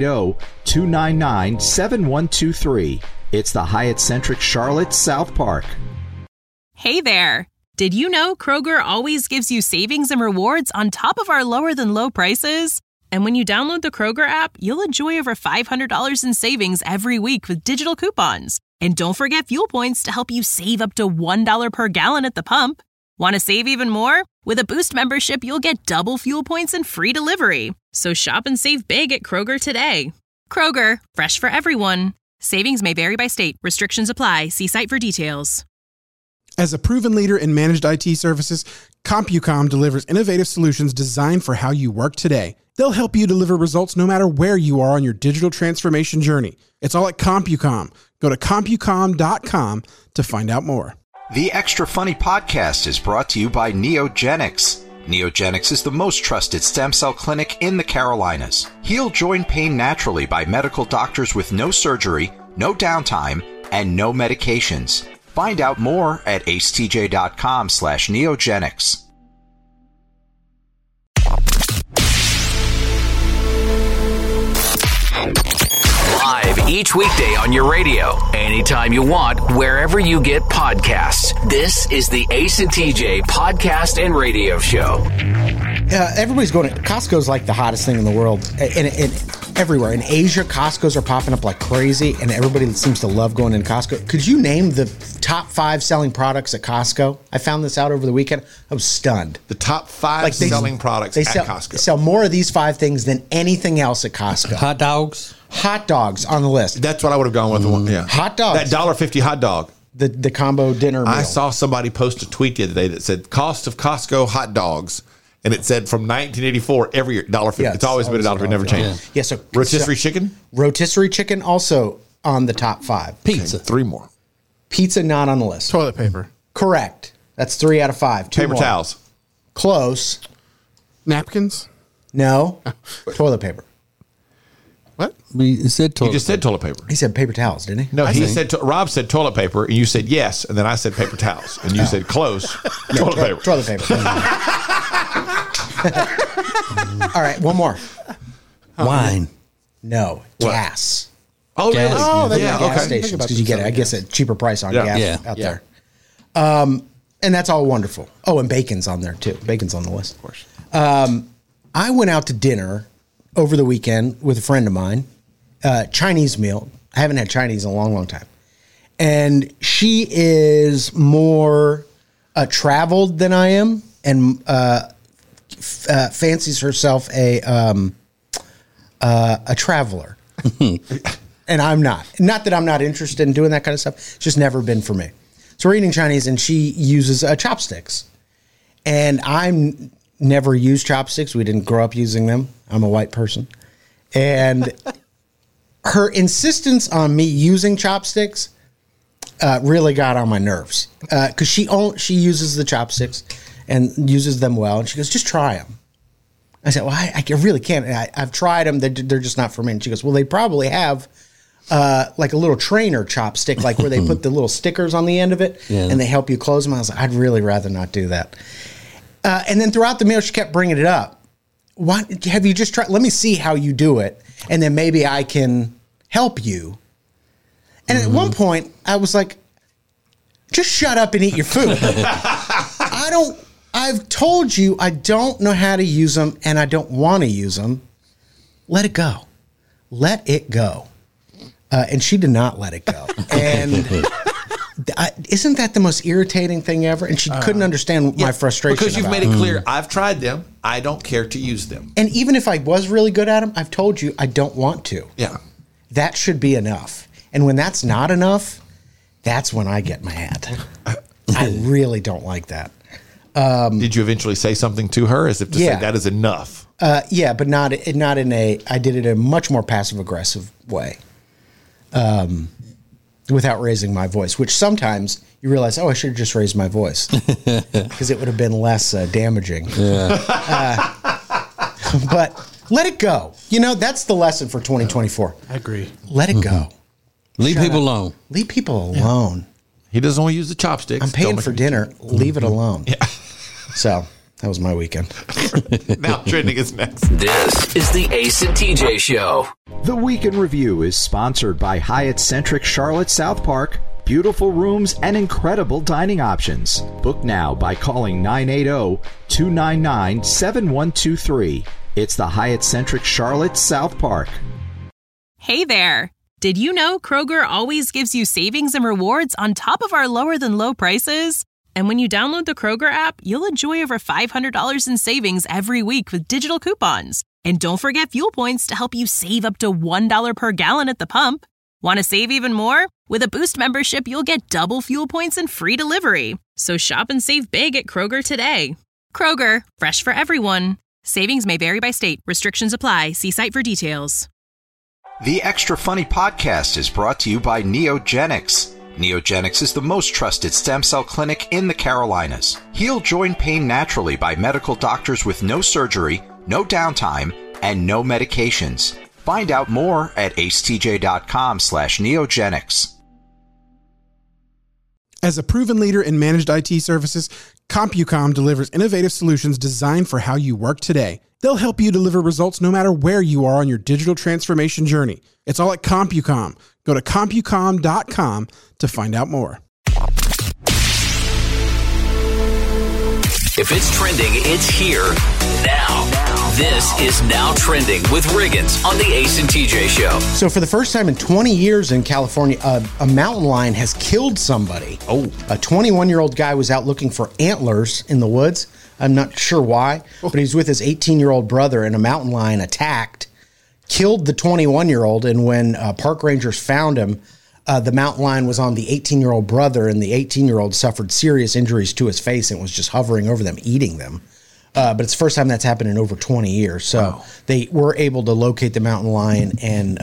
Speaker 2: 980-299-7123. It's the Hyatt-centric Charlotte South Park.
Speaker 4: Hey there. Did you know Kroger always gives you savings and rewards on top of our lower than low prices? And when you download the Kroger app, you'll enjoy over $500 in savings every week with digital coupons. And don't forget fuel points to help you save up to $1 per gallon at the pump. Want to save even more? With a Boost membership, you'll get double fuel points and free delivery. So shop and save big at Kroger today. Kroger, fresh for everyone. Savings may vary by state. Restrictions apply. See site for details.
Speaker 3: As a proven leader in managed IT services, CompuCom delivers innovative solutions designed for how you work today. They'll help you deliver results no matter where you are on your digital transformation journey. It's all at CompuCom. Go to CompuCom.com to find out more.
Speaker 2: The Extra Funny podcast is brought to you by Neogenics. Neogenics is the most trusted stem cell clinic in the Carolinas. Heal joint pain naturally by medical doctors with no surgery, no downtime, and no medications. Find out more at acetj.com/neogenics.
Speaker 5: Live each weekday on your radio, anytime you want, wherever you get podcasts. This is the Ace and TJ podcast and radio show.
Speaker 6: Everybody's going to Costco's like the hottest thing in the world, and everywhere. In Asia, Costco's are popping up like crazy, and everybody seems to love going in Costco. Could you name the top 5 selling products at Costco? I found this out over the weekend. I was stunned.
Speaker 7: The top 5 selling products at Costco.
Speaker 6: They sell more of these 5 things than anything else at Costco.
Speaker 8: Hot dogs?
Speaker 6: Hot dogs on the list.
Speaker 7: That's what I would have gone with. Yeah.
Speaker 6: Hot dogs.
Speaker 7: That $1.50 hot dog.
Speaker 6: The combo dinner meal.
Speaker 7: I saw somebody post a tweet the other day that said, cost of Costco hot dogs. And it said from 1984, every year, $1.50.
Speaker 6: Yeah,
Speaker 7: it's always been $1.50, never changed.
Speaker 6: Yeah, so
Speaker 7: rotisserie chicken?
Speaker 6: Rotisserie chicken also on the top 5.
Speaker 8: Pizza.
Speaker 7: Okay, 3 more.
Speaker 6: Pizza not on the list.
Speaker 3: Toilet paper.
Speaker 6: Correct. That's 3 out of 5. 2
Speaker 7: Paper
Speaker 6: more.
Speaker 7: towels.
Speaker 6: Close.
Speaker 3: Napkins.
Speaker 6: No. Toilet paper.
Speaker 3: What?
Speaker 8: We said toilet
Speaker 7: He just said toilet paper.
Speaker 6: He said paper towels, didn't he?
Speaker 7: No, Rob said toilet paper, and you said yes, and then I said paper towels, and you said close. Toilet paper.
Speaker 6: Toilet paper. All right, one more.
Speaker 8: Wine.
Speaker 6: No. Gas.
Speaker 7: Oh,
Speaker 8: Gas.
Speaker 7: really?
Speaker 3: Oh,
Speaker 6: Gas
Speaker 3: yeah, okay.
Speaker 6: stations, because you get, I guess, a cheaper price on gas
Speaker 8: Yeah.
Speaker 6: out there. And that's all wonderful. Oh, and bacon's on there, too. Bacon's on the list.
Speaker 7: Of course.
Speaker 6: I went out to dinner over the weekend with a friend of mine, Chinese meal. I haven't had Chinese in a long, long time. And she is more traveled than I am, and fancies herself a traveler. And I'm not. Not that I'm not interested in doing that kind of stuff. It's just never been for me. So we're eating Chinese, and she uses chopsticks. And I'm never used chopsticks. We didn't grow up using them. I'm a white person. And her insistence on me using chopsticks really got on my nerves. Because she uses the chopsticks and uses them well. And she goes, just try them. I said, well, I really can't. I've tried them. They're just not for me. And she goes, well, they probably have like a little trainer chopstick, like where they put the little stickers on the end of it and they help you close them. I was like, I'd really rather not do that. And then throughout the meal, she kept bringing it up. What have you just tried? Let me see how you do it, and then maybe I can help you. And at one point, I was like, just shut up and eat your food. I've told you I don't know how to use them, and I don't want to use them. Let it go. Let it go. And she did not let it go. And isn't that the most irritating thing ever? And she couldn't understand my frustration.
Speaker 7: Because you've made it clear, I've tried them. I don't care to use them.
Speaker 6: And even if I was really good at them, I've told you I don't want to.
Speaker 7: Yeah.
Speaker 6: That should be enough. And when that's not enough, that's when I get mad. I really don't like that.
Speaker 7: Did you eventually say something to her as if to say that is enough?
Speaker 6: Yeah, but not in a. I did it in a much more passive aggressive way, without raising my voice. Which sometimes you realize, I should have just raised my voice because it would have been less damaging. Yeah. But let it go. You know, that's the lesson for 2024.
Speaker 3: I agree.
Speaker 6: Let it go.
Speaker 8: Leave people alone.
Speaker 6: Leave people alone.
Speaker 7: He doesn't want to use the chopsticks.
Speaker 6: I'm paying for dinner. Leave it alone. Yeah. So that was my weekend.
Speaker 7: Now trending is next.
Speaker 5: This is the Ace and TJ Show.
Speaker 2: The Week in Review is sponsored by Hyatt-centric Charlotte South Park. Beautiful rooms and incredible dining options. Book now by calling 980-299-7123. It's the Hyatt-centric Charlotte South Park.
Speaker 4: Hey there. Did you know Kroger always gives you savings and rewards on top of our lower than low prices? And when you download the Kroger app, you'll enjoy over $500 in savings every week with digital coupons. And don't forget fuel points to help you save up to $1 per gallon at the pump. Want to save even more? With a Boost membership, you'll get double fuel points and free delivery. So shop and save big at Kroger today. Kroger, fresh for everyone. Savings may vary by state. Restrictions apply. See site for details.
Speaker 2: The Extra Funny Podcast is brought to you by Neogenics. Neogenics is the most trusted stem cell clinic in the Carolinas. Heal joint pain naturally by medical doctors with no surgery, no downtime, and no medications. Find out more at acetj.com/neogenics.
Speaker 3: As a proven leader in managed IT services, CompuCom delivers innovative solutions designed for how you work today. They'll help you deliver results no matter where you are on your digital transformation journey. It's all at CompuCom. Go to CompuCom.com to find out more.
Speaker 5: If it's trending, it's here now. This is Now Trending with Riggins on the Ace and TJ Show.
Speaker 6: So for the first time in 20 years in California, a mountain lion has killed somebody.
Speaker 7: Oh.
Speaker 6: A 21-year-old guy was out looking for antlers in the woods. I'm not sure why, but he was with his 18-year-old brother, and a mountain lion attacked, killed the 21-year-old, and when park rangers found him, the mountain lion was on the 18-year-old brother, and the 18-year-old suffered serious injuries to his face and was just hovering over them, eating them. But it's the first time that's happened in over 20 years. So they were able to locate the mountain lion and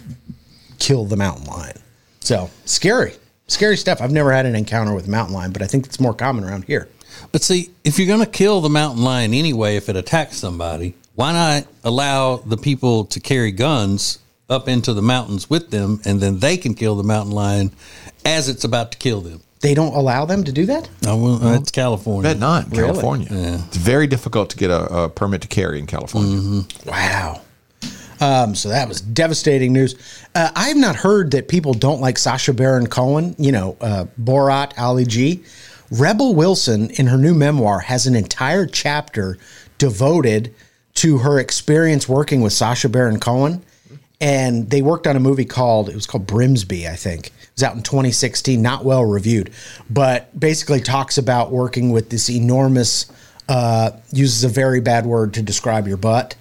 Speaker 6: kill the mountain lion. So scary stuff. I've never had an encounter with a mountain lion, but I think it's more common around here.
Speaker 8: But see, if you're going to kill the mountain lion anyway, if it attacks somebody, why not allow the people to carry guns up into the mountains with them, and then they can kill the mountain lion as it's about to kill them?
Speaker 6: They don't allow them to do that?
Speaker 8: No, well, it's California.
Speaker 7: Bet not in
Speaker 6: Really?
Speaker 7: California.
Speaker 8: Yeah.
Speaker 7: It's very difficult to get a permit to carry in California.
Speaker 8: Mm-hmm.
Speaker 6: Wow. So that was devastating news. I have not heard that people don't like Sacha Baron Cohen, Borat, Ali G. Rebel Wilson, in her new memoir, has an entire chapter devoted to her experience working with Sacha Baron Cohen. And they worked on a movie called Brimsby, I think. It was out in 2016, not well reviewed, but basically talks about working with this enormous, uses a very bad word to describe your butt,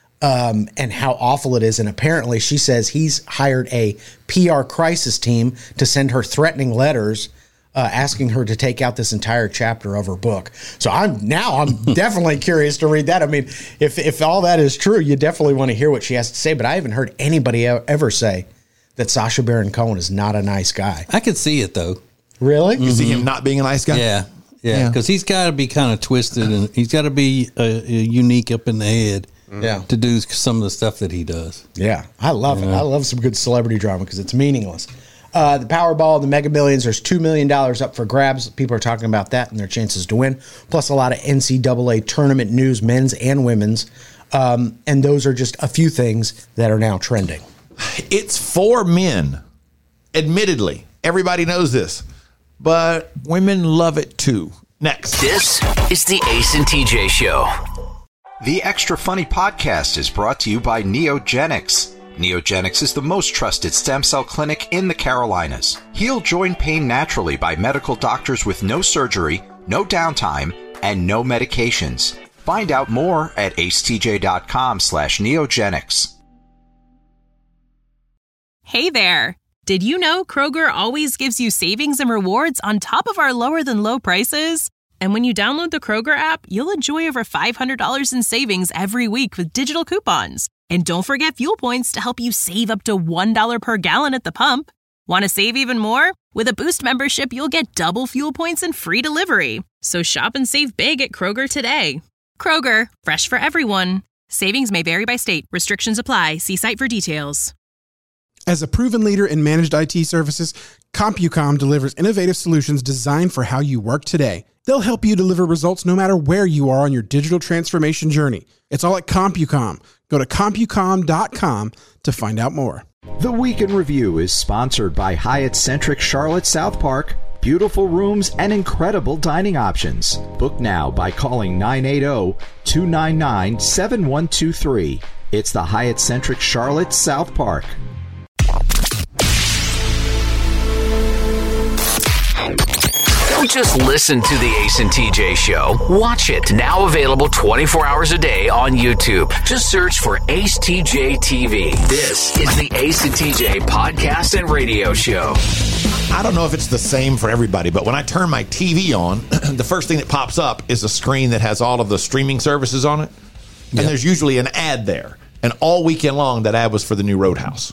Speaker 6: and how awful it is. And apparently she says he's hired a PR crisis team to send her threatening letters asking her to take out this entire chapter of her book. So I'm definitely curious to read that. I mean, if all that is true, you definitely want to hear what she has to say. But I haven't heard anybody ever say that Sacha Baron Cohen is not a nice guy.
Speaker 8: I could see it, though.
Speaker 6: Really?
Speaker 7: You see him not being a nice guy?
Speaker 8: Yeah, because he's got to be kind of twisted, and he's got to be unique up in the head to do some of the stuff that he does.
Speaker 6: Yeah, I love it. I love some good celebrity drama because it's meaningless. The Powerball, the Mega Millions, there's $2 million up for grabs. People are talking about that and their chances to win, plus a lot of NCAA tournament news, men's and women's. And those are just a few things that are now trending.
Speaker 7: It's for men. Admittedly, everybody knows this, but women love it too. Next.
Speaker 5: This is the Ace and TJ Show.
Speaker 2: The Extra Funny podcast is brought to you by Neogenics. Neogenics is the most trusted stem cell clinic in the Carolinas. Heal joint pain naturally by medical doctors with no surgery, no downtime, and no medications. Find out more at acetj.com/neogenics.
Speaker 4: Hey there. Did you know Kroger always gives you savings and rewards on top of our lower than low prices? And when you download the Kroger app, you'll enjoy over $500 in savings every week with digital coupons. And don't forget fuel points to help you save up to $1 per gallon at the pump. Want to save even more? With a Boost membership, you'll get double fuel points and free delivery. So shop and save big at Kroger today. Kroger, fresh for everyone. Savings may vary by state. Restrictions apply. See site for details.
Speaker 3: As a proven leader in managed IT services, CompuCom delivers innovative solutions designed for how you work today. They'll help you deliver results no matter where you are on your digital transformation journey. It's all at CompuCom. Go to CompuCom.com to find out more.
Speaker 11: The Week in Review is sponsored by Hyatt-centric Charlotte South Park. Beautiful rooms and incredible dining options. Book now by calling 980-299-7123. It's the Hyatt-centric Charlotte South Park.
Speaker 5: Don't just listen to the Ace and TJ Show. Watch it. Now available 24 hours a day on YouTube. Just search for Ace TJ TV. This is the Ace and TJ podcast and radio show.
Speaker 7: I don't know if it's the same for everybody, but when I turn my TV on, the first thing that pops up is a screen that has all of the streaming services on it. And there's usually an ad there. And all weekend long, that ad was for the new Roadhouse.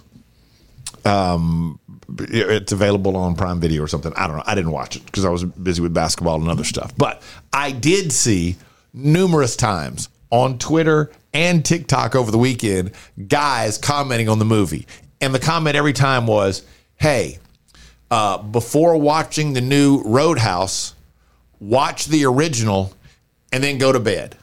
Speaker 7: It's available on Prime Video or something. I don't know. I didn't watch it because I was busy with basketball and other stuff. But I did see numerous times on Twitter and TikTok over the weekend guys commenting on the movie. And the comment every time was, hey, before watching the new Roadhouse, watch the original and then go to bed.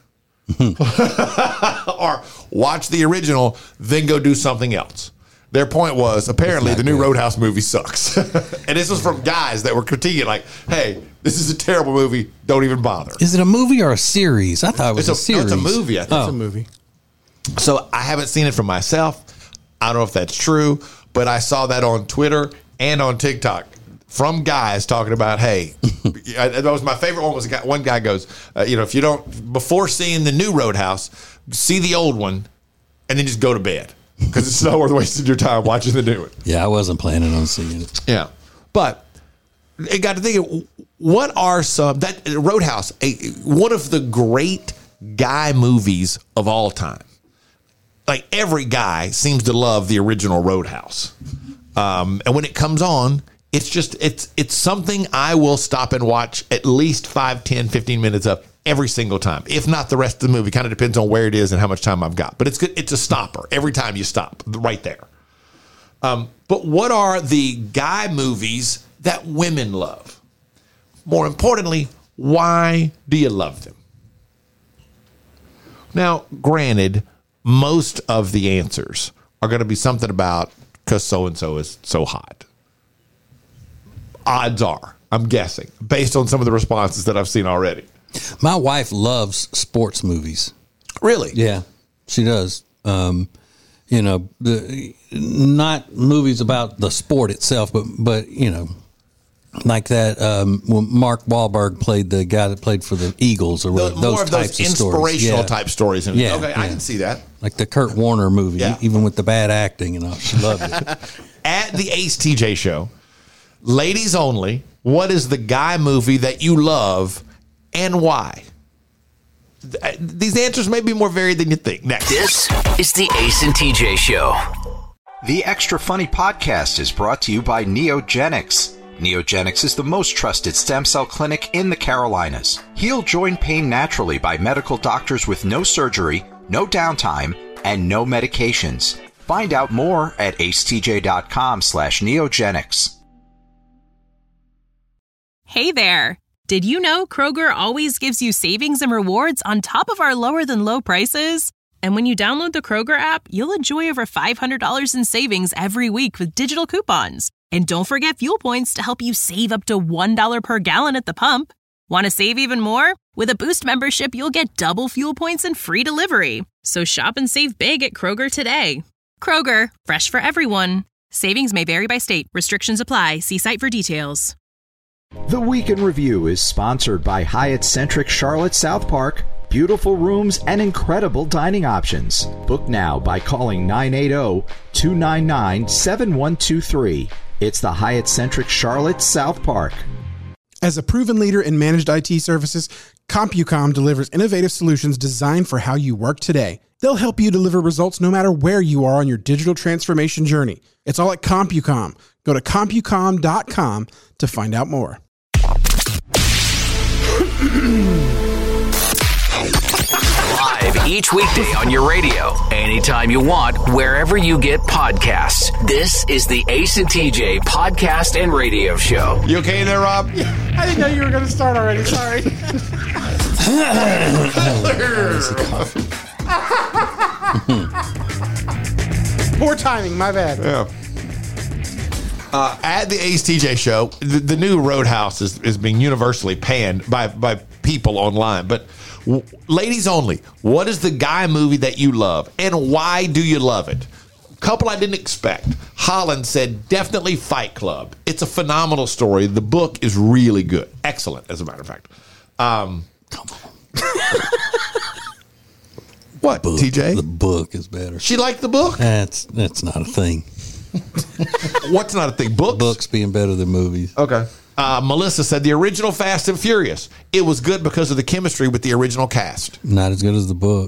Speaker 7: Or watch the original, then go do something else. Their point was, apparently, the new Roadhouse movie sucks. And this was from guys that were critiquing, like, hey, this is a terrible movie. Don't even bother.
Speaker 8: Is it a movie or a series? I thought it was a series.
Speaker 7: No, it's a movie, I think.
Speaker 3: It's a movie.
Speaker 7: So I haven't seen it for myself. I don't know if that's true, but I saw that on Twitter and on TikTok from guys talking about, hey, that was my favorite one. Was one guy goes, if you don't, before seeing the new Roadhouse, see the old one and then just go to bed because it's not worth wasting your time watching the new one.
Speaker 8: Yeah, I wasn't planning on seeing it.
Speaker 7: Yeah. But it got to thinking, what are some, that Roadhouse, one of the great guy movies of all time. Like every guy seems to love the original Roadhouse. And when it comes on, it's something I will stop and watch at least 5, 10, 15 minutes of every single time. If not the rest of the movie, kind of depends on where it is and how much time I've got. But it's good. It's a stopper every time you stop right there. But what are the guy movies that women love? More importantly, why do you love them? Now, granted, most of the answers are going to be something about because so-and-so is so hot. Odds are, I'm guessing, based on some of the responses that I've seen already.
Speaker 8: My wife loves sports movies.
Speaker 7: Really?
Speaker 8: Yeah, she does. Not movies about the sport itself, but like that when Mark Wahlberg played the guy that played for the Eagles or whatever.
Speaker 7: More of those inspirational type stories.
Speaker 8: Yeah,
Speaker 7: okay, I can see that.
Speaker 8: Like the Kurt Warner movie, even with the bad acting and all. She loved it.
Speaker 7: At the Ace TJ Show, ladies only, what is the guy movie that you love and why? These answers may be more varied than you think. Next.
Speaker 5: This is the Ace and TJ Show.
Speaker 2: The Extra Funny Podcast is brought to you by Neogenics. Neogenics is the most trusted stem cell clinic in the Carolinas. Heal joint pain naturally by medical doctors with no surgery, no downtime, and no medications. Find out more at acetj.com/neogenics.
Speaker 4: Hey there. Did you know Kroger always gives you savings and rewards on top of our lower than low prices? And when you download the Kroger app, you'll enjoy over $500 in savings every week with digital coupons. And don't forget fuel points to help you save up to $1 per gallon at the pump. Want to save even more? With a Boost membership, you'll get double fuel points and free delivery. So shop and save big at Kroger today. Kroger, fresh for everyone. Savings may vary by state. Restrictions apply. See site for details.
Speaker 11: The Week in Review is sponsored by Hyatt-centric Charlotte South Park. Beautiful rooms and incredible dining options. Book now by calling 980-299-7123. It's the Hyatt-centric Charlotte South Park.
Speaker 3: As a proven leader in managed IT services, CompuCom delivers innovative solutions designed for how you work today. They'll help you deliver results no matter where you are on your digital transformation journey. It's all at CompuCom. Go to CompuCom.com to find out more.
Speaker 5: Live each weekday on your radio, anytime you want, wherever you get podcasts. This is the Ace and TJ Podcast and Radio Show.
Speaker 7: You okay there, Rob?
Speaker 3: I didn't know you were going to start already. Sorry. Poor timing. My bad.
Speaker 7: Yeah. At the Ace TJ Show, the new Roadhouse is being universally panned by people online. But ladies only, what is the guy movie that you love, and why do you love it? A couple I didn't expect. Holland said definitely Fight Club. It's a phenomenal story. The book is really good, excellent, as a matter of fact. Come on. What,
Speaker 8: book,
Speaker 7: TJ?
Speaker 8: The book is better.
Speaker 7: She liked the book?
Speaker 8: That's not a thing.
Speaker 7: What's not a thing? Books?
Speaker 8: Books being better than movies.
Speaker 7: Okay. Melissa said the original Fast and Furious. It was good because of the chemistry with the original cast.
Speaker 8: Not as good as the book.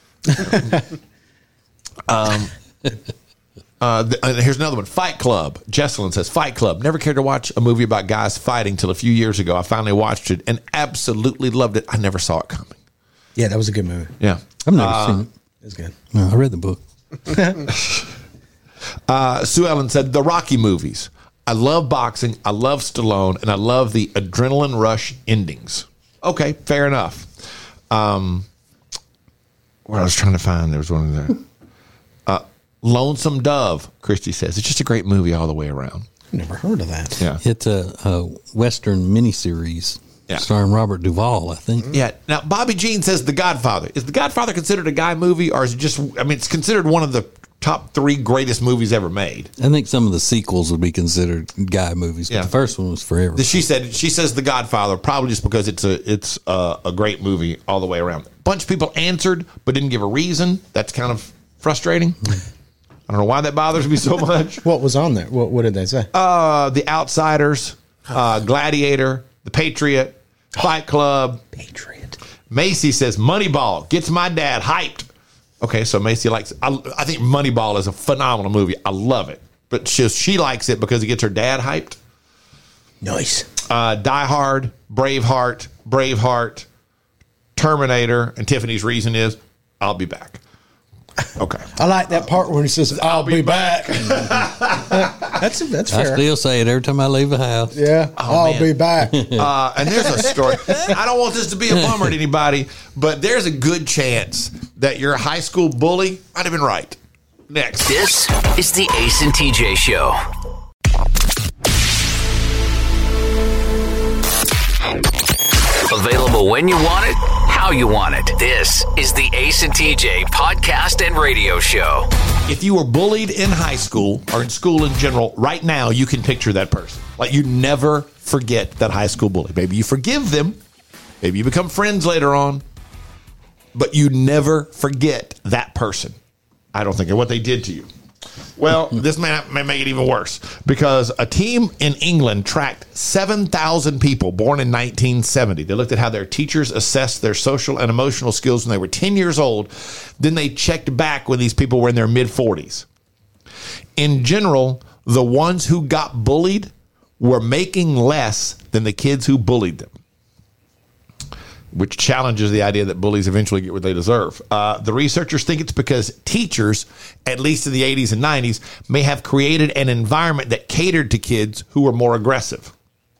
Speaker 7: Here's another one. Fight Club. Jesselyn says, Fight Club. Never cared to watch a movie about guys fighting till a few years ago. I finally watched it and absolutely loved it. I never saw it coming.
Speaker 6: Yeah, that was a good movie.
Speaker 7: Yeah.
Speaker 8: I've never seen it.
Speaker 6: It was good.
Speaker 8: No, I read the book.
Speaker 7: Sue Ellen said, the Rocky movies. I love boxing, I love Stallone, and I love the adrenaline rush endings. Okay, fair enough. What I was trying to find, there was one there. Lonesome Dove, Christy says. It's just a great movie all the way around.
Speaker 6: I've never heard of that.
Speaker 7: Yeah.
Speaker 8: It's a Western miniseries.
Speaker 7: Yeah.
Speaker 8: Starring Robert Duvall, I think.
Speaker 7: Yeah. Now, Bobby Jean says The Godfather. Is The Godfather considered a guy movie, or is it just, I mean, it's considered one of the top 3 greatest movies ever made.
Speaker 8: I think some of the sequels would be considered guy movies, but the first one was forever.
Speaker 7: She says The Godfather, probably just because it's a great movie all the way around. A bunch of people answered, but didn't give a reason. That's kind of frustrating. I don't know why that bothers me so much.
Speaker 6: What was on there? What did they say?
Speaker 7: The Outsiders, Gladiator, The Patriot, Fight Club.
Speaker 6: Patriot.
Speaker 7: Macy says Moneyball gets my dad hyped. Okay, so Macy likes it. I think Moneyball is a phenomenal movie. I love it. But she likes it because it gets her dad hyped.
Speaker 6: Nice.
Speaker 7: Die Hard, Braveheart, Terminator, and Tiffany's reason is, I'll be back. Okay.
Speaker 6: I like that part when he says, I'll be back. That's fair.
Speaker 8: I still say it every time I leave the house.
Speaker 6: Yeah, I'll be back.
Speaker 7: And there's a story. I don't want this to be a bummer to anybody, but there's a good chance that your high school bully might have been right. Next.
Speaker 5: This is the Ace and TJ Show. Available when you want it, how you want it. This is the Ace and TJ podcast and radio show.
Speaker 7: If you were bullied in high school or in school in general, right now you can picture that person. Like, you never forget that high school bully. Maybe you forgive them. Maybe you become friends later on. But you never forget that person. I don't think, of what they did to you. Well, this may make it even worse, because a team in England tracked 7,000 people born in 1970. They looked at how their teachers assessed their social and emotional skills when they were 10 years old. Then they checked back when these people were in their mid-40s. In general, the ones who got bullied were making less than the kids who bullied them, which challenges the idea that bullies eventually get what they deserve. The researchers think it's because teachers, at least in the 80s and 90s, may have created an environment that catered to kids who were more aggressive.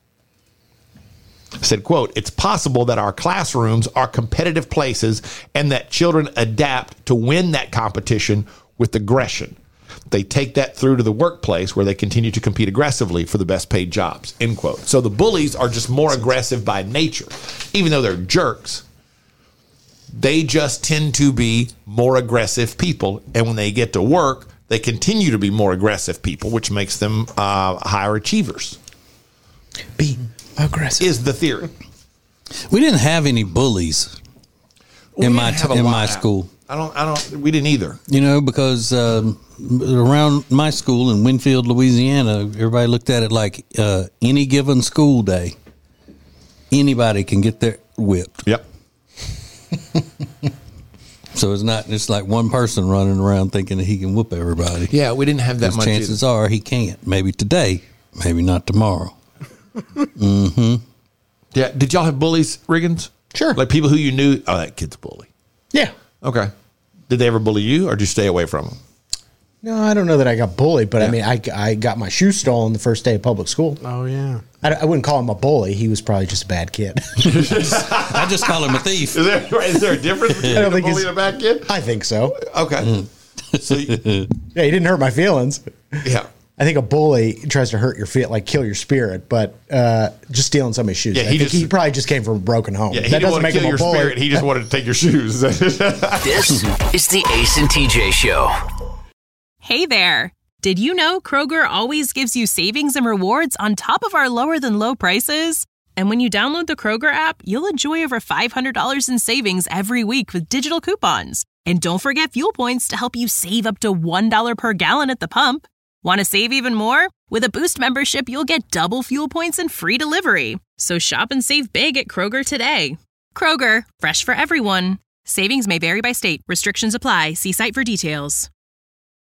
Speaker 7: Said, quote, "It's possible that our classrooms are competitive places and that children adapt to win that competition with aggression. They take that through to the workplace where they continue to compete aggressively for the best paid jobs," end quote. So the bullies are just more aggressive by nature. Even though they're jerks, they just tend to be more aggressive people. And when they get to work, they continue to be more aggressive people, which makes them higher achievers.
Speaker 6: Be aggressive
Speaker 7: is the theory.
Speaker 8: We didn't have any bullies in my school.
Speaker 7: We didn't either.
Speaker 8: You know, because around my school in Winfield, Louisiana, everybody looked at it like any given school day, anybody can get their whipped.
Speaker 7: Yep.
Speaker 8: So it's not just like one person running around thinking that he can whoop everybody.
Speaker 7: Yeah, we didn't have that much.
Speaker 8: Chances are he can't. Maybe today, maybe not tomorrow. Mm-hmm.
Speaker 7: Yeah. Did y'all have bullies, Riggins?
Speaker 6: Sure.
Speaker 7: Like people who you knew, oh, that kid's a bully.
Speaker 6: Yeah.
Speaker 7: Okay. Did they ever bully you, or did you stay away from them?
Speaker 6: No, I don't know that I got bullied, but I mean, I got my shoes stolen the first day of public school.
Speaker 3: Oh, yeah.
Speaker 6: I wouldn't call him a bully. He was probably just a bad kid.
Speaker 8: I just call him a thief.
Speaker 7: Is there a difference between a bully and a bad kid?
Speaker 6: I think so.
Speaker 7: Okay. So
Speaker 6: yeah, he didn't hurt my feelings.
Speaker 7: Yeah.
Speaker 6: I think a bully tries to hurt your like kill your spirit, but just stealing somebody's shoes.
Speaker 7: Yeah,
Speaker 6: he probably just came from a broken home.
Speaker 7: Yeah,
Speaker 6: that doesn't make him a bully.
Speaker 7: Spirit. He just wanted to take your shoes.
Speaker 5: This is the Ace and TJ Show.
Speaker 4: Hey there. Did you know Kroger always gives you savings and rewards on top of our lower than low prices? And when you download the Kroger app, you'll enjoy over $500 in savings every week with digital coupons. And don't forget fuel points to help you save up to $1 per gallon at the pump. Want to save even more? With a Boost membership, you'll get double fuel points and free delivery. So shop and save big at Kroger today. Kroger, fresh for everyone. Savings may vary by state. Restrictions apply. See site for details.